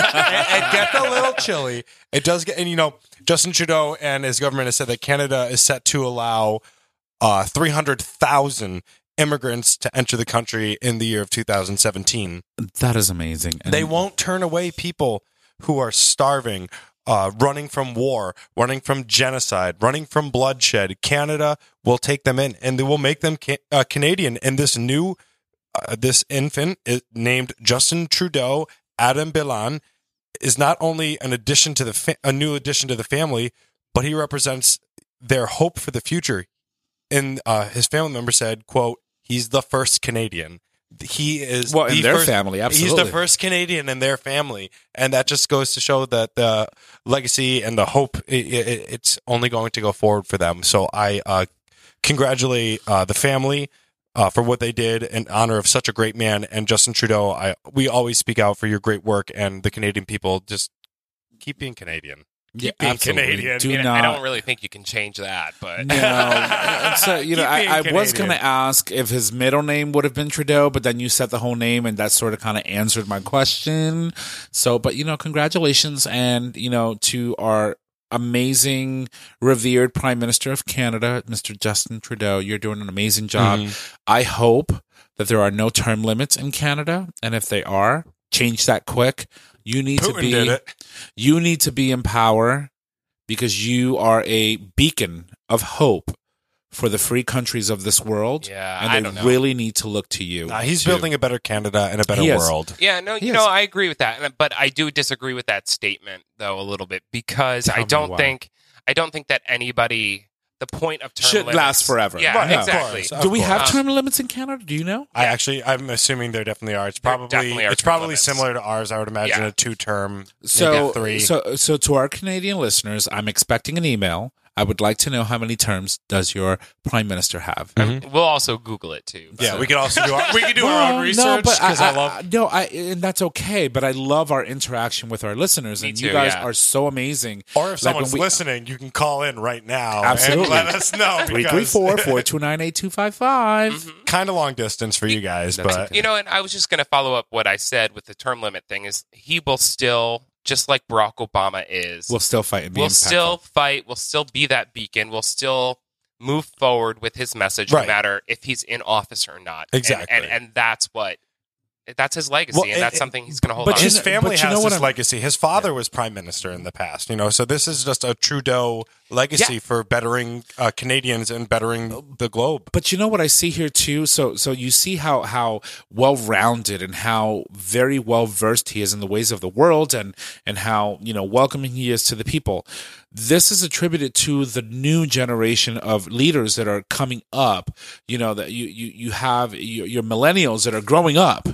it gets a little chilly. It does get, and you know, Justin Trudeau and his government has said that Canada is set to allow uh, three hundred thousand immigrants to enter the country in the year of two thousand seventeen. That is amazing. And They won't turn away people who are starving, uh, running from war, running from genocide, running from bloodshed. Canada will take them in, and they will make them ca- uh, Canadian. And this new, uh, this infant is named Justin Trudeau Adam Bilan is not only an addition to the fa- a new addition to the family, but he represents their hope for the future. And uh, his family member said, "quote He's the first Canadian. He is Well, in the their first, family, absolutely. He's the first Canadian in their family, and that just goes to show that the legacy and the hope it, it, it's only going to go forward for them. So I uh, congratulate uh, the family uh, for what they did in honor of such a great man. And Justin Trudeau, I we always speak out for your great work, and the Canadian people just keep being Canadian. Yeah, Keep being absolutely. Canadian. Do I, mean, not. I don't really think you can change that, but No, And so you know, Keep being I, I was Canadian. going to ask if his middle name would have been Trudeau, but then you said the whole name, and that sort of kind of answered my question. So, but you know, congratulations, and you know, to our amazing, revered Prime Minister of Canada, Mister Justin Trudeau. You're doing an amazing job. Mm-hmm. I hope that there are no term limits in Canada, and if they are, change that quick. You need to Putin be did it. you need to be in power because you are a beacon of hope for the free countries of this world. Yeah, and I they don't know. really need to look to you. Nah, he's to- building a better Canada and a better He is. world. yeah, no, He you is. know, I agree with that, and- but I do disagree with that statement though a little bit because Tell I me don't why. think I don't think that anybody the point of term Should limits, last forever. Yeah, Right, of exactly. course. Do we have course. term limits in Canada? Do you know? I actually, I'm assuming there definitely are. It's There probably definitely are it's term probably limits. similar to ours. I would imagine Yeah. a two term, So, maybe a three. so, so to our Canadian listeners, I'm expecting an email. I would like to know how many terms does your Prime Minister have? Mm-hmm. We'll also Google it too. yeah, so- we could also do our, we could do our Well, own research because I, love. I- no, I and that's okay. But I love our interaction with our listeners, Me and too, you guys yeah. are so amazing. Or if Like someone's when we- listening, you can call in right now Absolutely. and let us know. Three three four four two nine eight two five five. Kind of long distance for you guys, That's but okay. You know, and I was just going to follow up what I said with the term limit thing is he will still, just like Barack Obama is, We'll still fight and be we'll impactful. still fight. We'll still be that beacon. We'll still move forward with his message, Right. no matter if he's in office or not. And- Exactly. And, and, that's what, that's his legacy, Well, and and- that's something he's going to hold but on you his to. know- family but you has know what this I'm- legacy. His father was prime minister in the past, you know. So this is just a Trudeau legacy Yeah. for bettering uh, Canadians and bettering the globe. But you know what I see here too. So so you see how how well rounded and how very well versed he is in the ways of the world, and and how you know welcoming he is to the people. This is attributed to the new generation of leaders that are coming up. You know that you you you have your, your millennials that are growing up.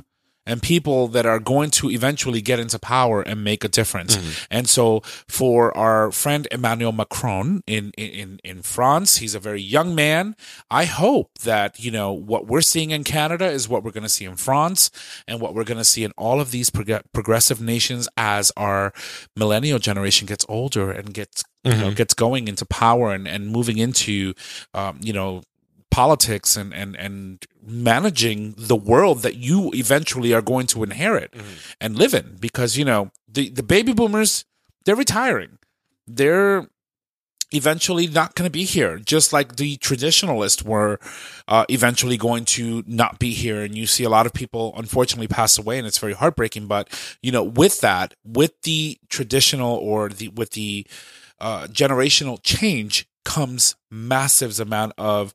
and people that are going to eventually get into power and make a difference. Mm-hmm. And so for our friend Emmanuel Macron in, in, in France, he's a very young man. I hope that, you know, what we're seeing in Canada is what we're going to see in France and what we're going to see in all of these prog- progressive nations as our millennial generation gets older and gets, you know, gets going into power and, and moving into, um, you know, politics and, and, and managing the world that you eventually are going to inherit mm-hmm. and live in. Because, you know, the, the baby boomers, they're retiring. They're eventually not going to be here, just like the traditionalists were uh, eventually going to not be here. And you see a lot of people, unfortunately, pass away, and it's very heartbreaking. But, you know, with that, with the traditional or the with the uh, generational change comes massive amount of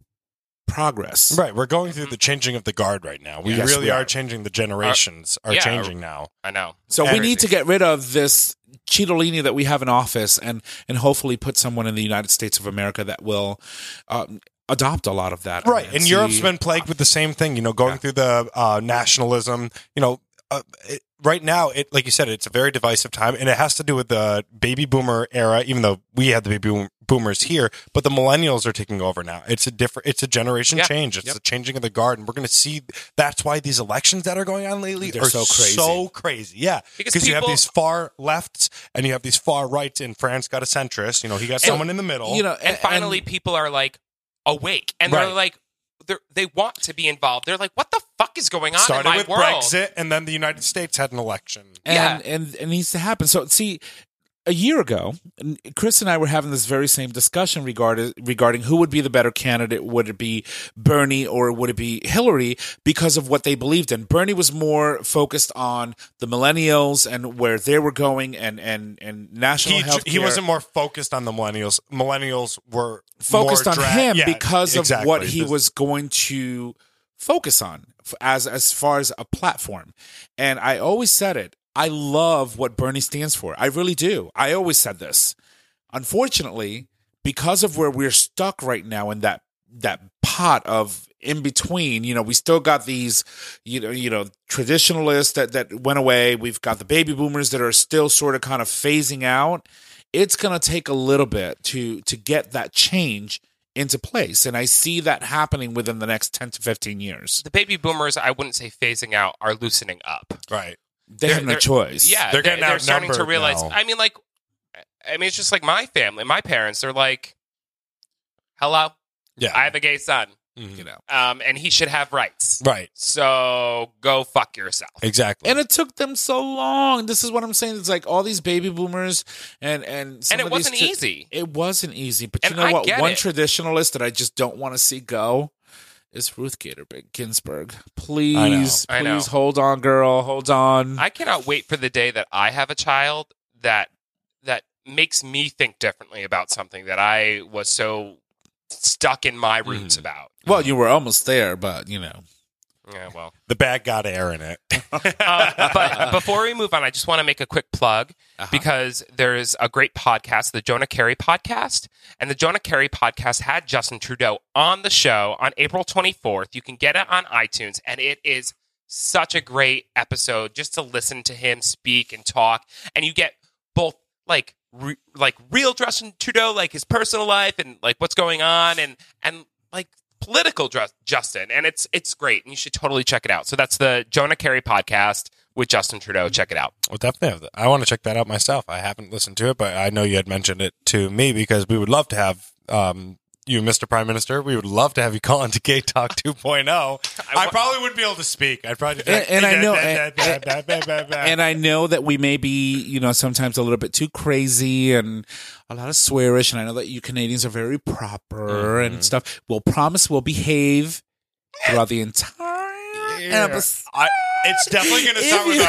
progress. Right. We're going through the changing of the guard right now. We Yes, really we are. are. changing the generations are yeah, changing now. I know. So we And- need to get rid of this Cittadini that we have in office and and hopefully put someone in the United States of America that will um, adopt a lot of that. Right. And see- Europe's been plagued with the same thing, you know, going Yeah. through the uh, nationalism, you know, uh, it, right now, it like you said, it's a very divisive time, and it has to do with the baby boomer era, even though we had the baby boom, boomers here, but the millennials are taking over now. It's a different, it's a generation Yeah. change. It's Yep. the changing of the guard, and we're going to see, that's why these elections that are going on lately They're are so crazy. so crazy. Yeah. Because Because you have people- these far lefts and you have these far rights, and France got a centrist, you know, he got someone in the middle. You know, And finally, people are like awake, and they're Right. like, they're, they want to be involved. They're like, what the fuck is going on started in my with world? Brexit, and then the United States had an election. and, Yeah. and it needs to happen. So see, a year ago, Chris and I were having this very same discussion regarding regarding who would be the better candidate. Would it be Bernie or would it be Hillary? Because of what they believed in. Bernie was more focused on the millennials and where they were going, and and and national He, health. he wasn't more focused on the millennials. Millennials were focused more on dra- him yeah, because of exactly. what he This- was going to focus on f- as as far as a platform. And I always said it. I love what Bernie stands for. I really do. I always said this. Unfortunately, because of where we're stuck right now in that that pot of in between, you know, we still got these, you know, you know, traditionalists that that went away. We've got the baby boomers that are still sort of kind of phasing out. It's going to take a little bit to to get that change into place, and I see that happening within the next ten to fifteen years. The baby boomers, I wouldn't say phasing out, are loosening up. right. They They're- have no they're- choice. Yeah, They're they're, getting they're starting to outnumbered realize. now. I mean, like, I mean, it's just like my family, my parents. They're like, "Hello, Yeah. I have a gay son, Mhm. you know. um, and he should have rights. Right. So go fuck yourself." Exactly. And it took them so long. This is what I'm saying. It's like all these baby boomers and and some And it of these wasn't tra- easy. It wasn't easy. But you And know I what? get One it. traditionalist that I just don't want to see go is Ruth Gator Ginsburg. Please, I know. please hold on, girl. Hold on. I cannot wait for the day that I have a child that that makes me think differently about something that I was so stuck in my roots Mm. about. well, you were almost there, but you know. Yeah, well. the bag got air in it. Uh, but before we move on, I just want to make a quick plug Uh-huh. because there's a great podcast, the Jonah Carey podcast. And the Jonah Carey podcast had Justin Trudeau on the show on April twenty-fourth. You can get it on iTunes, and it is such a great episode just to listen to him speak and talk. And you get both like re- like real Justin Trudeau, like his personal life and like what's going on, and and like political Dr- Justin, and it's it's great, and you should totally check it out. So that's the Jonah Carey podcast with Justin Trudeau. Check it out. Well, definitely. Have that. I want to check that out myself. I haven't listened to it, but I know you had mentioned it to me because we would love to have um, you, Mister Prime Minister. We would love to have you call into Gay Talk two point oh. I, wa- probably wouldn't be able to speak. I'd probably And- and I know- and- and, And I know that we may be, you know, sometimes a little bit too crazy and a lot of swearish. And I know that you Canadians are very proper and stuff. We'll promise we'll behave throughout the entire episode. I, it's definitely going to start with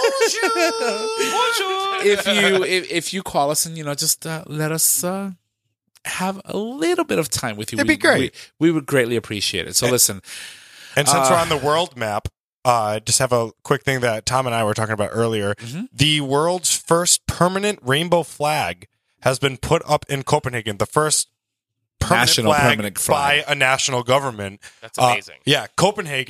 a If you if, if you call us and you know just uh, let us uh, have a little bit of time with you, It'd we, be great. We, we would greatly appreciate it. So listen, And since Uh, we're on the world map, uh, just have a quick thing that Tom and I were talking about earlier. Mhm. The world's first permanent rainbow flag has been put up in Copenhagen. The first permanent National flag permanent flag. by a national government. That's Uh, amazing. yeah, Copenhagen.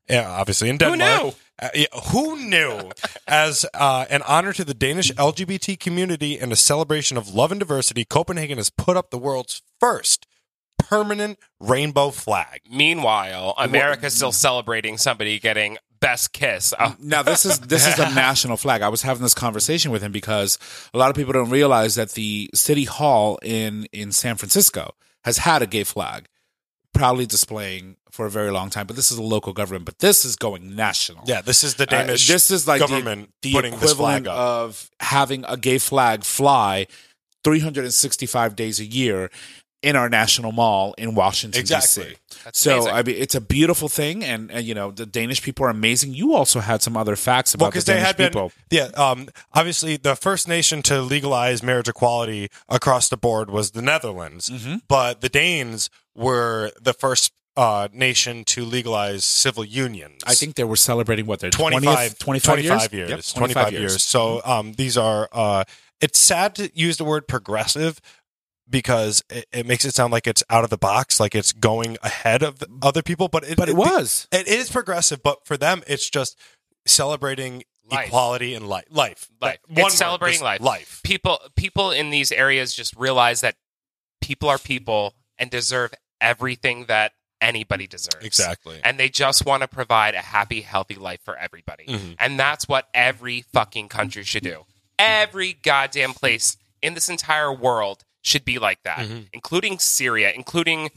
Yeah, obviously in Who Denmark. knew? Uh, yeah, who knew? As uh, an honor to the Danish L G B T community and a celebration of love and diversity, Copenhagen has put up the world's first permanent rainbow flag. Meanwhile, America's still celebrating somebody getting best kiss. Oh. Now this is this is a national flag. I was having this conversation with him because a lot of people don't realize that the city hall in in San Francisco has had a gay flag, proudly displaying for a very long time. But this is a local government. But this is going national. Yeah, this is the Danish Uh, this is like government the, the putting this equivalent flag up. of having a gay flag fly three hundred sixty-five days a year in our national mall in Washington, Exactly. D C. That's So, amazing. I mean, it's a beautiful thing. And, and, you know, the Danish people are amazing. You also had some other facts about Well, the because they Danish had been, people. yeah, um, obviously the first nation to legalize marriage equality across the board was the Netherlands, Mm-hmm. but the Danes were the first uh, nation to legalize civil unions. I think they were celebrating what, their twenty-five, twentieth, twenty-five, twenty-five years? years. Yep, twenty-five years. So um, these are, uh, it's sad to use the word progressive because it, it makes it sound like it's out of the box, like it's going ahead of the other people. But it, But it was. It is progressive, but for them, it's just celebrating Life. equality and life. Life. Life. That- one It's celebrating word, life. just Life. People people in these areas just realize that people are people and deserve everything that anybody deserves. Exactly. And they just want to provide a happy, healthy life for everybody. Mhm. And that's what every fucking country should do. Every goddamn place in this entire world should be like that, Mhm. including Syria, including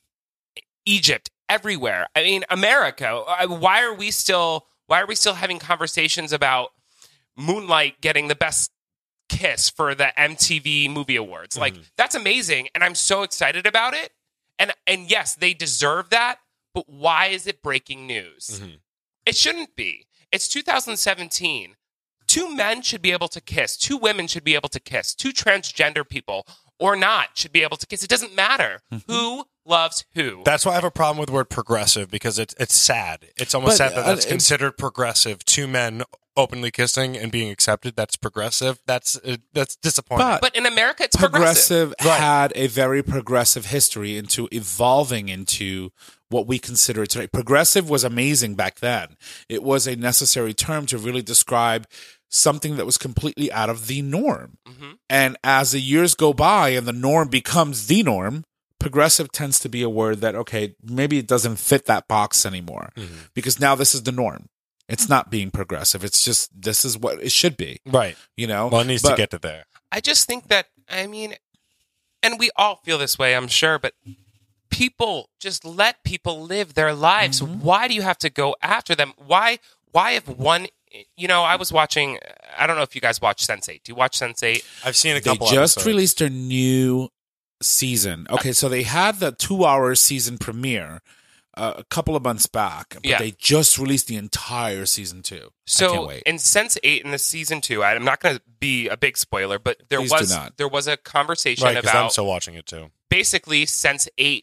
Egypt, everywhere. I mean, America. uh, Why are we still? Why are we still having conversations about Moonlight getting the best kiss for the M T V Movie Awards? Like, that's amazing, and I'm so excited about it. And and yes, they deserve that. But why is it breaking news? Mhm. It shouldn't be. It's two thousand seventeen. Two men should be able to kiss. Two women should be able to kiss. Two transgender people or not should be able to kiss. It doesn't matter who loves who. That's why I have a problem with the word progressive because it's it's sad. It's almost But, sad that uh, that's it- considered progressive. Two men openly kissing and being accepted. That's progressive. That's uh, that's disappointing. But- but in America, it's progressive. Progressive had a very progressive history into evolving into what we consider today. Progressive was amazing back then. It was a necessary term to really describe something that was completely out of the norm. Mm-hmm. And as the years go by and the norm becomes the norm, progressive tends to be a word that, okay, maybe it doesn't fit that box anymore because now this is the norm. It's not being progressive. It's just, this is what it should be, right. you know? Well, it needs But- to get to there. I just think that, I mean, and we all feel this way, I'm sure, but people just let people live their lives. Why do you have to go after them? Why, why if one, you know, I was watching, I don't know if you guys watch sense eight. Do you watch sense eight? I've seen a They couple. just episodes. released their new season. Okay, so they had the two-hour season premiere uh, a couple of months back, but Yeah. they just released the entire season two. I can't So wait. in sense eight in the season two, I'm not going to be a big spoiler, but there Please do was not. there was a conversation right because I'm about still watching it too. basically sense eight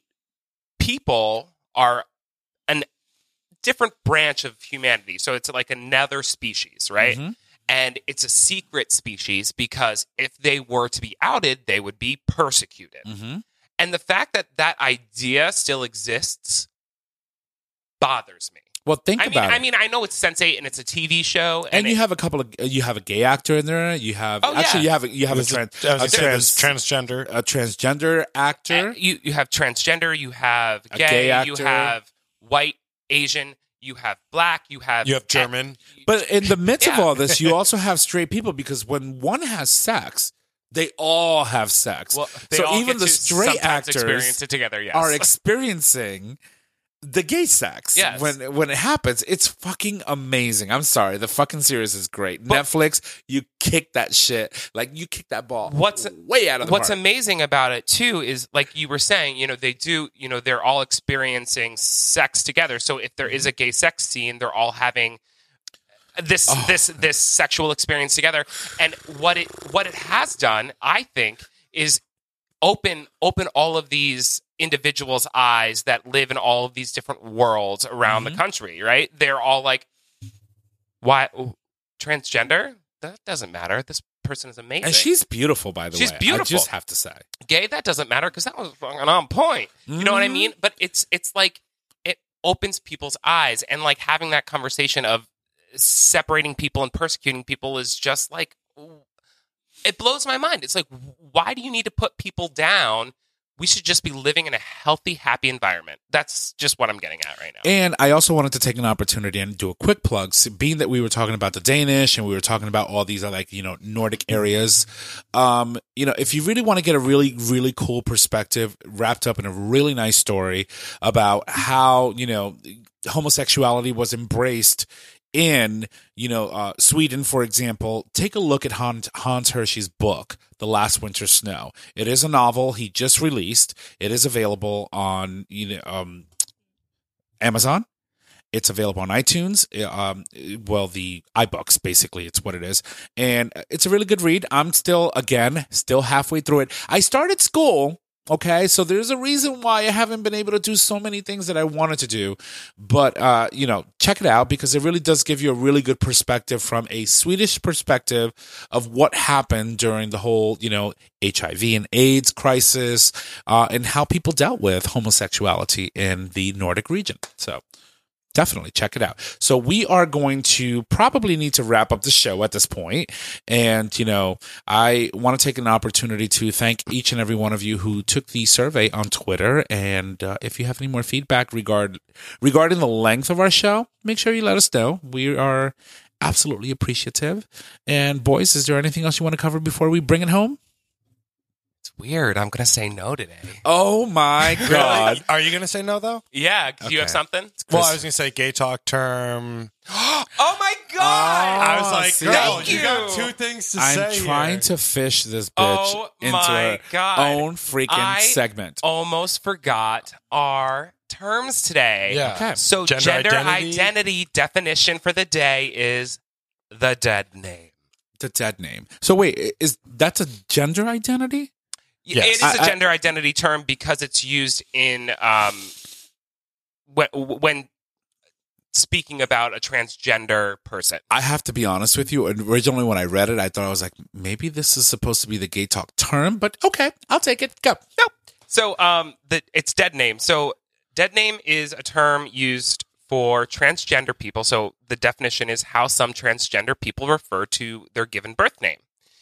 people are an different branch of humanity. So it's like another species, right? Mhm. And it's a secret species because if they were to be outed, they would be persecuted. Mm-hmm. And the fact that that idea still exists bothers me. Well, think I mean, about I it. mean, I know it's sense eight and it's a T V show, and and, you it- have a couple of you have a gay actor in there. You have Oh, actually yeah. you have a, you have a, There's a- trans, I was a gonna say, trans, there's transgender. a transgender actor. Uh, you you have transgender, you have A gay, gay you actor. have white, Asian, you have black, you have You have German. But in the midst of Yeah. all this, you also have straight people because when one has sex, they all have sex. Well, they so all even get the to straight sometimes actors experience it together. Yes, are experiencing the gay sex. Yes. When when it happens, it's fucking amazing. I'm sorry. The fucking series is great. But- Netflix, you kick that shit. Like you kick that ball What's- way out of the What's park. amazing about it too is like you were saying, you know, they do, you know, they're all experiencing sex together. So if there is a gay sex scene, they're all having this Oh. this this sexual experience together. And what it what it has done, I think, is open open all of these individuals' eyes that live in all of these different worlds around Mm-hmm. the country, right? They're all like, why transgender? That doesn't matter. This person is amazing. and she's beautiful, by the She's way. I beautiful. just have to say. Gay, that doesn't matter because that was fucking on point. You know what I Mhm. mean? But it's it's like it opens people's eyes, and like having that conversation of separating people and persecuting people is just like, it blows my mind. It's like, why do you need to put people down? We should just be living in a healthy, happy environment. That's just what I'm getting at right now. And I also wanted to take an opportunity and do a quick plug. So being that we were talking about the Danish and we were talking about all these like, you know, Nordic areas, um, you know, if you really want to get a really, really cool perspective wrapped up in a really nice story about how, you know, homosexuality was embraced in, you know, uh, Sweden, for example, take a look at Hans, Hans Hershey's book, The Last Winter Snow. It is a novel he just released. It is available on, you know, um, Amazon. It's available on iTunes. Um, well, the iBooks, basically, it's what it is. And it's a really good read. I'm still, again, still halfway through it. I started school. Okay, so there's a reason why I haven't been able to do so many things that I wanted to do. But, uh, you know, check it out because it really does give you a really good perspective from a Swedish perspective of what happened during the whole, you know, H I V and AIDS crisis uh, and how people dealt with homosexuality in the Nordic region. So definitely check it out. So we are going to probably need to wrap up the show at this point. And, you know, I want to take an opportunity to thank each and every one of you who took the survey on Twitter. And uh, if you have any more feedback regard regarding the length of our show, make sure you let us know. We are absolutely appreciative. And boys, is there anything else you want to cover before we bring it home? It's weird. I'm going to say no today. Oh, my God. Are you going to say no, though? Yeah, do you have Okay. something? Well, I was going to say gay talk term. Oh, my God. I was like, see? girl, Thank you. you. got two things to I'm say trying here. to fish this bitch Oh, into my her God. own freaking I- segment. Almost forgot our terms today. Yeah. Okay. So Gender gender, identity? identity. definition for the day is the dead name. The dead name. So wait, is that's a gender identity? Yes. It is I- a I- gender identity term because it's used in um, when, when speaking about a transgender person. I have to be honest with you. Originally, when I read it, I thought I was like, maybe this is supposed to be the gay talk term, but okay, I'll take it. Go. No. So um, the, it's dead name. So dead name is a term used for transgender people. So the definition is how some transgender people refer to their given birth name.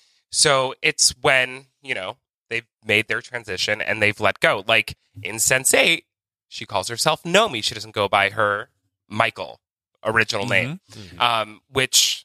So it's when, you know, they've made their transition and they've let go. Like in Sense eight, she calls herself Nomi. She doesn't go by her Michael original name, um, which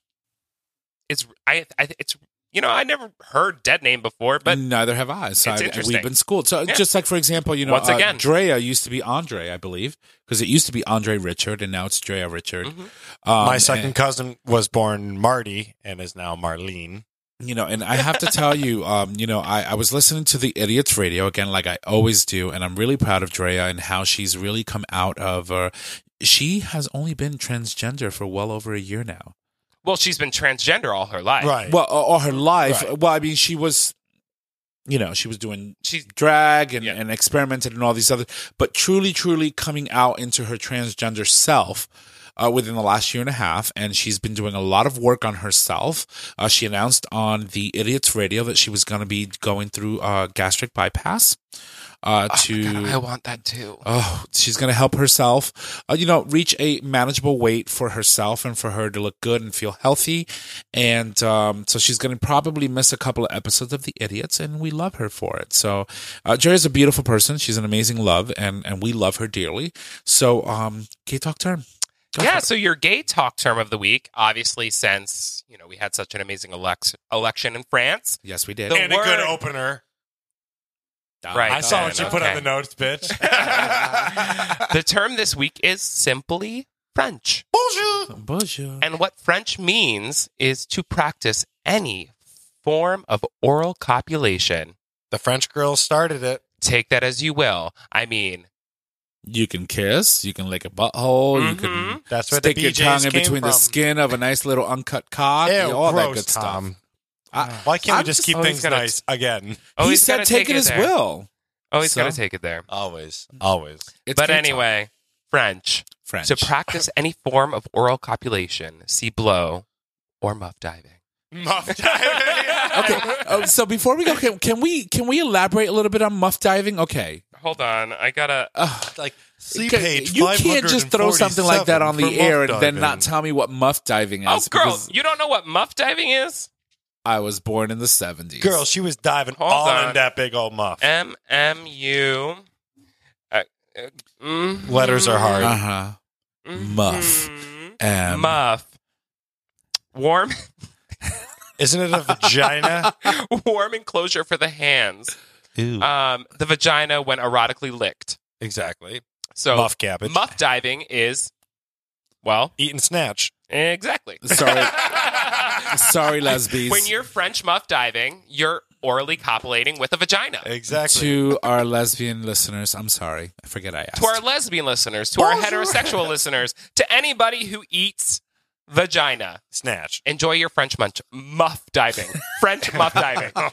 is I, I it's you know I never heard dead name before, but neither have I. So it's I, interesting. we've been schooled. So Yeah. just like for example, you know, Once uh, again. Drea used to be Andre, I believe, because it used to be Andre Richard, and now it's Drea Richard. Mhm. Um, My second and- cousin was born Marty and is now Marlene. You know, and I have to tell you, um, you know, I, I was listening to the Idiots Radio again, like I always do, and I'm really proud of Drea and how she's really come out of. Uh, she has only been transgender for well over a year now. well, she's been transgender all her life. Right. Well, all all her life. Right. Well, I mean, she was, you know, she was doing She's drag and, Yeah. and experimented and all these other, but truly, truly coming out into her transgender self. Uh, within the last year and a half, and she's been doing a lot of work on herself. Uh, she announced on the Idiots Radio that she was going to be going through uh, gastric bypass uh, oh to. my God, I want that too. Oh, she's going to help herself, uh, you know, reach a manageable weight for herself and for her to look good and feel healthy. And um, so she's going to probably miss a couple of episodes of The Idiots, and we love her for it. So uh, Jerry is a beautiful person. She's an amazing love, and, and we love her dearly. So, um, gay talk term. Go Yeah, for it. so your gay talk term of the week, obviously, since you know we had such an amazing elec- election in France, Yes, we did. The and a good word- opener. Right. I saw what you put okay. on the notes, bitch. the term this week is simply French. Bonjour. Bonjour. And what French means is to practice any form of oral copulation. The French girl started it. Take that as you will. I mean, You can kiss. You can lick a butthole. You can Mhm. That's where stick the your B Js tongue in came between the from. skin of a nice little uncut cock. Ew, and all that gross, good stuff. Tom. I- Why can't I'm we just just- keep oh, he's things gotta- nice again? oh, he he's said gotta take, it it as there. will. Oh, he's So? going to take it there. Always. Always. It's but gay talk. anyway, French. French. To practice any form of oral copulation, see blow or muff diving. Muff diving. Okay, uh, so before we go, can, can we can we elaborate a little bit on muff diving? Okay, hold on. I gotta. Like, see You can't- page you can't just throw something like that on the for air muff and then not diving. tell me what muff diving is. Oh, girl, because you don't know what muff diving is? I was born in the seventies. Girl, she was diving Hold all on. in that big old muff. M M U. Uh, uh, mhm. Letters are hard. Uh-huh. Mhm. Muff. M. Muff. Warm. Isn't it a vagina? Warm enclosure for the hands. Ew. Um, the vagina when erotically licked. Exactly. So Muff cabbage. muff diving is, well, Eat and snatch. exactly. Sorry. Sorry, lesbies. When you're French muff diving, you're orally copulating with a vagina. Exactly. To our lesbian listeners, I'm sorry. I forget I asked. To our lesbian listeners, to our Bonjour. heterosexual listeners, to anybody who eats vagina, Snatch. enjoy your French munch muff diving. French muff diving. All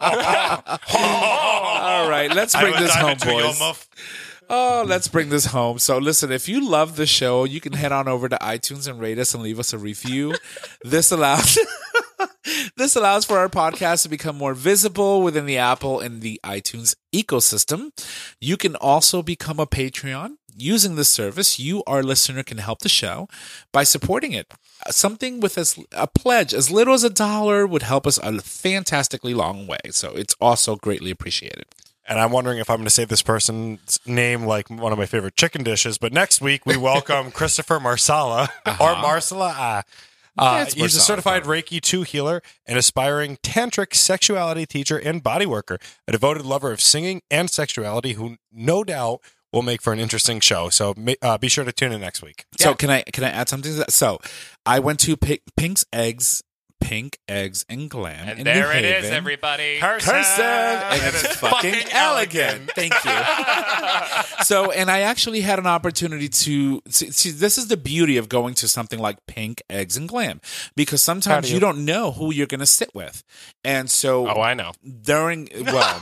right, let's I bring would this dive home, into your boys. muff. Oh, let's bring this home. So, listen, if you love the show, you can head on over to iTunes and rate us and leave us a review. This allows this allows for our podcast to become more visible within the Apple and the iTunes ecosystem. You can also become a Patreon. Using this service, you, our listener, can help the show by supporting it. Something with as a pledge as little as a dollar would help us a fantastically long way. So it's also greatly appreciated. And I'm wondering if I'm going to say this person's name like one of my favorite chicken dishes. But next week, we welcome Christopher Marsala, or Marsala. Uh, uh, That's he's a Marsala. certified Reiki two healer, an aspiring tantric sexuality teacher and body worker, a devoted lover of singing and sexuality who no doubt will make for an interesting show. So ma- uh, be sure to tune in next week. So can I can I add something to that? So I went to Pink, Pink's Eggs, Pink Eggs and Glam, And in there New it is, Haven. everybody. Person, and it's fucking elegant. Thank you. So, and I actually had an opportunity to see, see. This is the beauty of going to something like Pink Eggs and Glam, because How sometimes do you? you- don't know who you're going to sit with, and so Oh, I know. during well.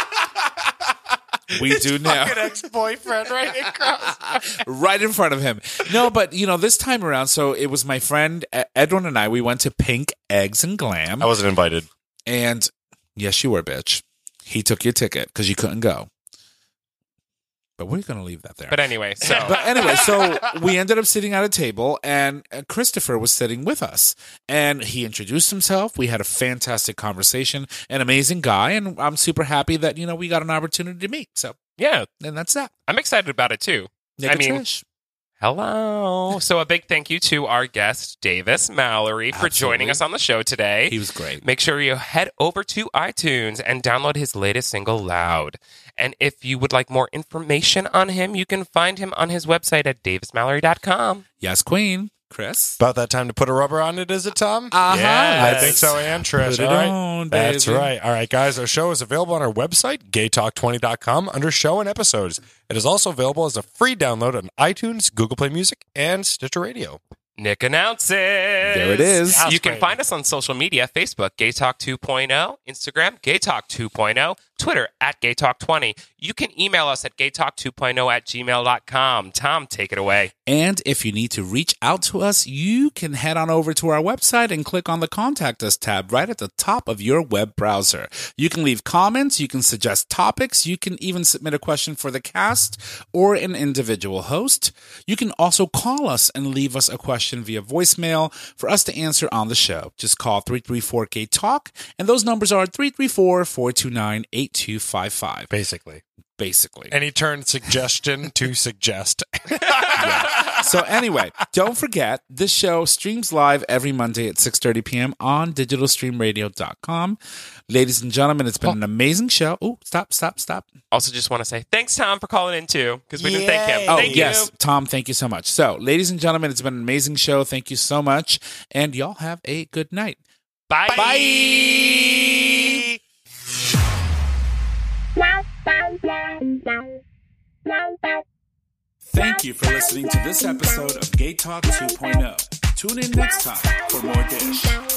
We do now. Fucking ex-boyfriend right across. Right in front of him. No, but you know, this time around, so it was my friend E- Edwin and I. We went to Pink Eggs and Glam, I wasn't invited. and yes, you were, bitch. He took your ticket because you couldn't go. But we're gonna leave that there. But anyway, so But anyway, so we ended up sitting at a table, and uh, Christopher was sitting with us, and he introduced himself. We had a fantastic conversation, an amazing guy, and I'm super happy that you know we got an opportunity to meet. So, yeah, and that's that. I'm excited about it too. Nick I and mean, Trish. hello. So a big thank you to our guest, Davis Mallory, for joining Absolutely. us on the show today. He was great. Make sure you head over to iTunes and download his latest single, Loud. And if you would like more information on him, you can find him on his website at davis mallory dot com. Yes, Queen. Chris. About that time to put a rubber on it, is it, Tom? Uh-huh. Yeah, Yes. I think so, and Trish. Put it All right. on, That's baby. right. All right, guys, our show is available on our website, gay talk twenty dot com, under show and episodes. It is also available as a free download on iTunes, Google Play Music, and Stitcher Radio. Nick announces. There it is. You can find us on social media, Facebook, Gay Talk two point oh, Instagram, Gay Talk two point oh, Twitter, at Gay Talk twenty. You can email us at gay talk two point oh at gmail dot com. Tom, take it away. And if you need to reach out to us, you can head on over to our website and click on the Contact Us tab right at the top of your web browser. You can leave comments, you can suggest topics, you can even submit a question for the cast or an individual host. You can also call us and leave us a question via voicemail for us to answer on the show. Just call three three four Gay Talk, and those numbers are three three four, four two nine, eight two five five. Basically. Basically. And he turned suggestion to suggest. Yeah. So anyway, don't forget, this show streams live every Monday at six thirty p.m. on digital stream radio dot com. Ladies and gentlemen, it's been an amazing show. Oh, stop, stop, stop. Also, just want to say thanks, Tom, for calling in too, because we didn't thank him. Yay. Oh, Thank yes. you. Tom, thank you so much. So, ladies and gentlemen, it's been an amazing show. Thank you so much. And y'all have a good night. Bye. Bye. Thank you for listening to this episode of Gay Talk two point oh. Tune in next time for more dish.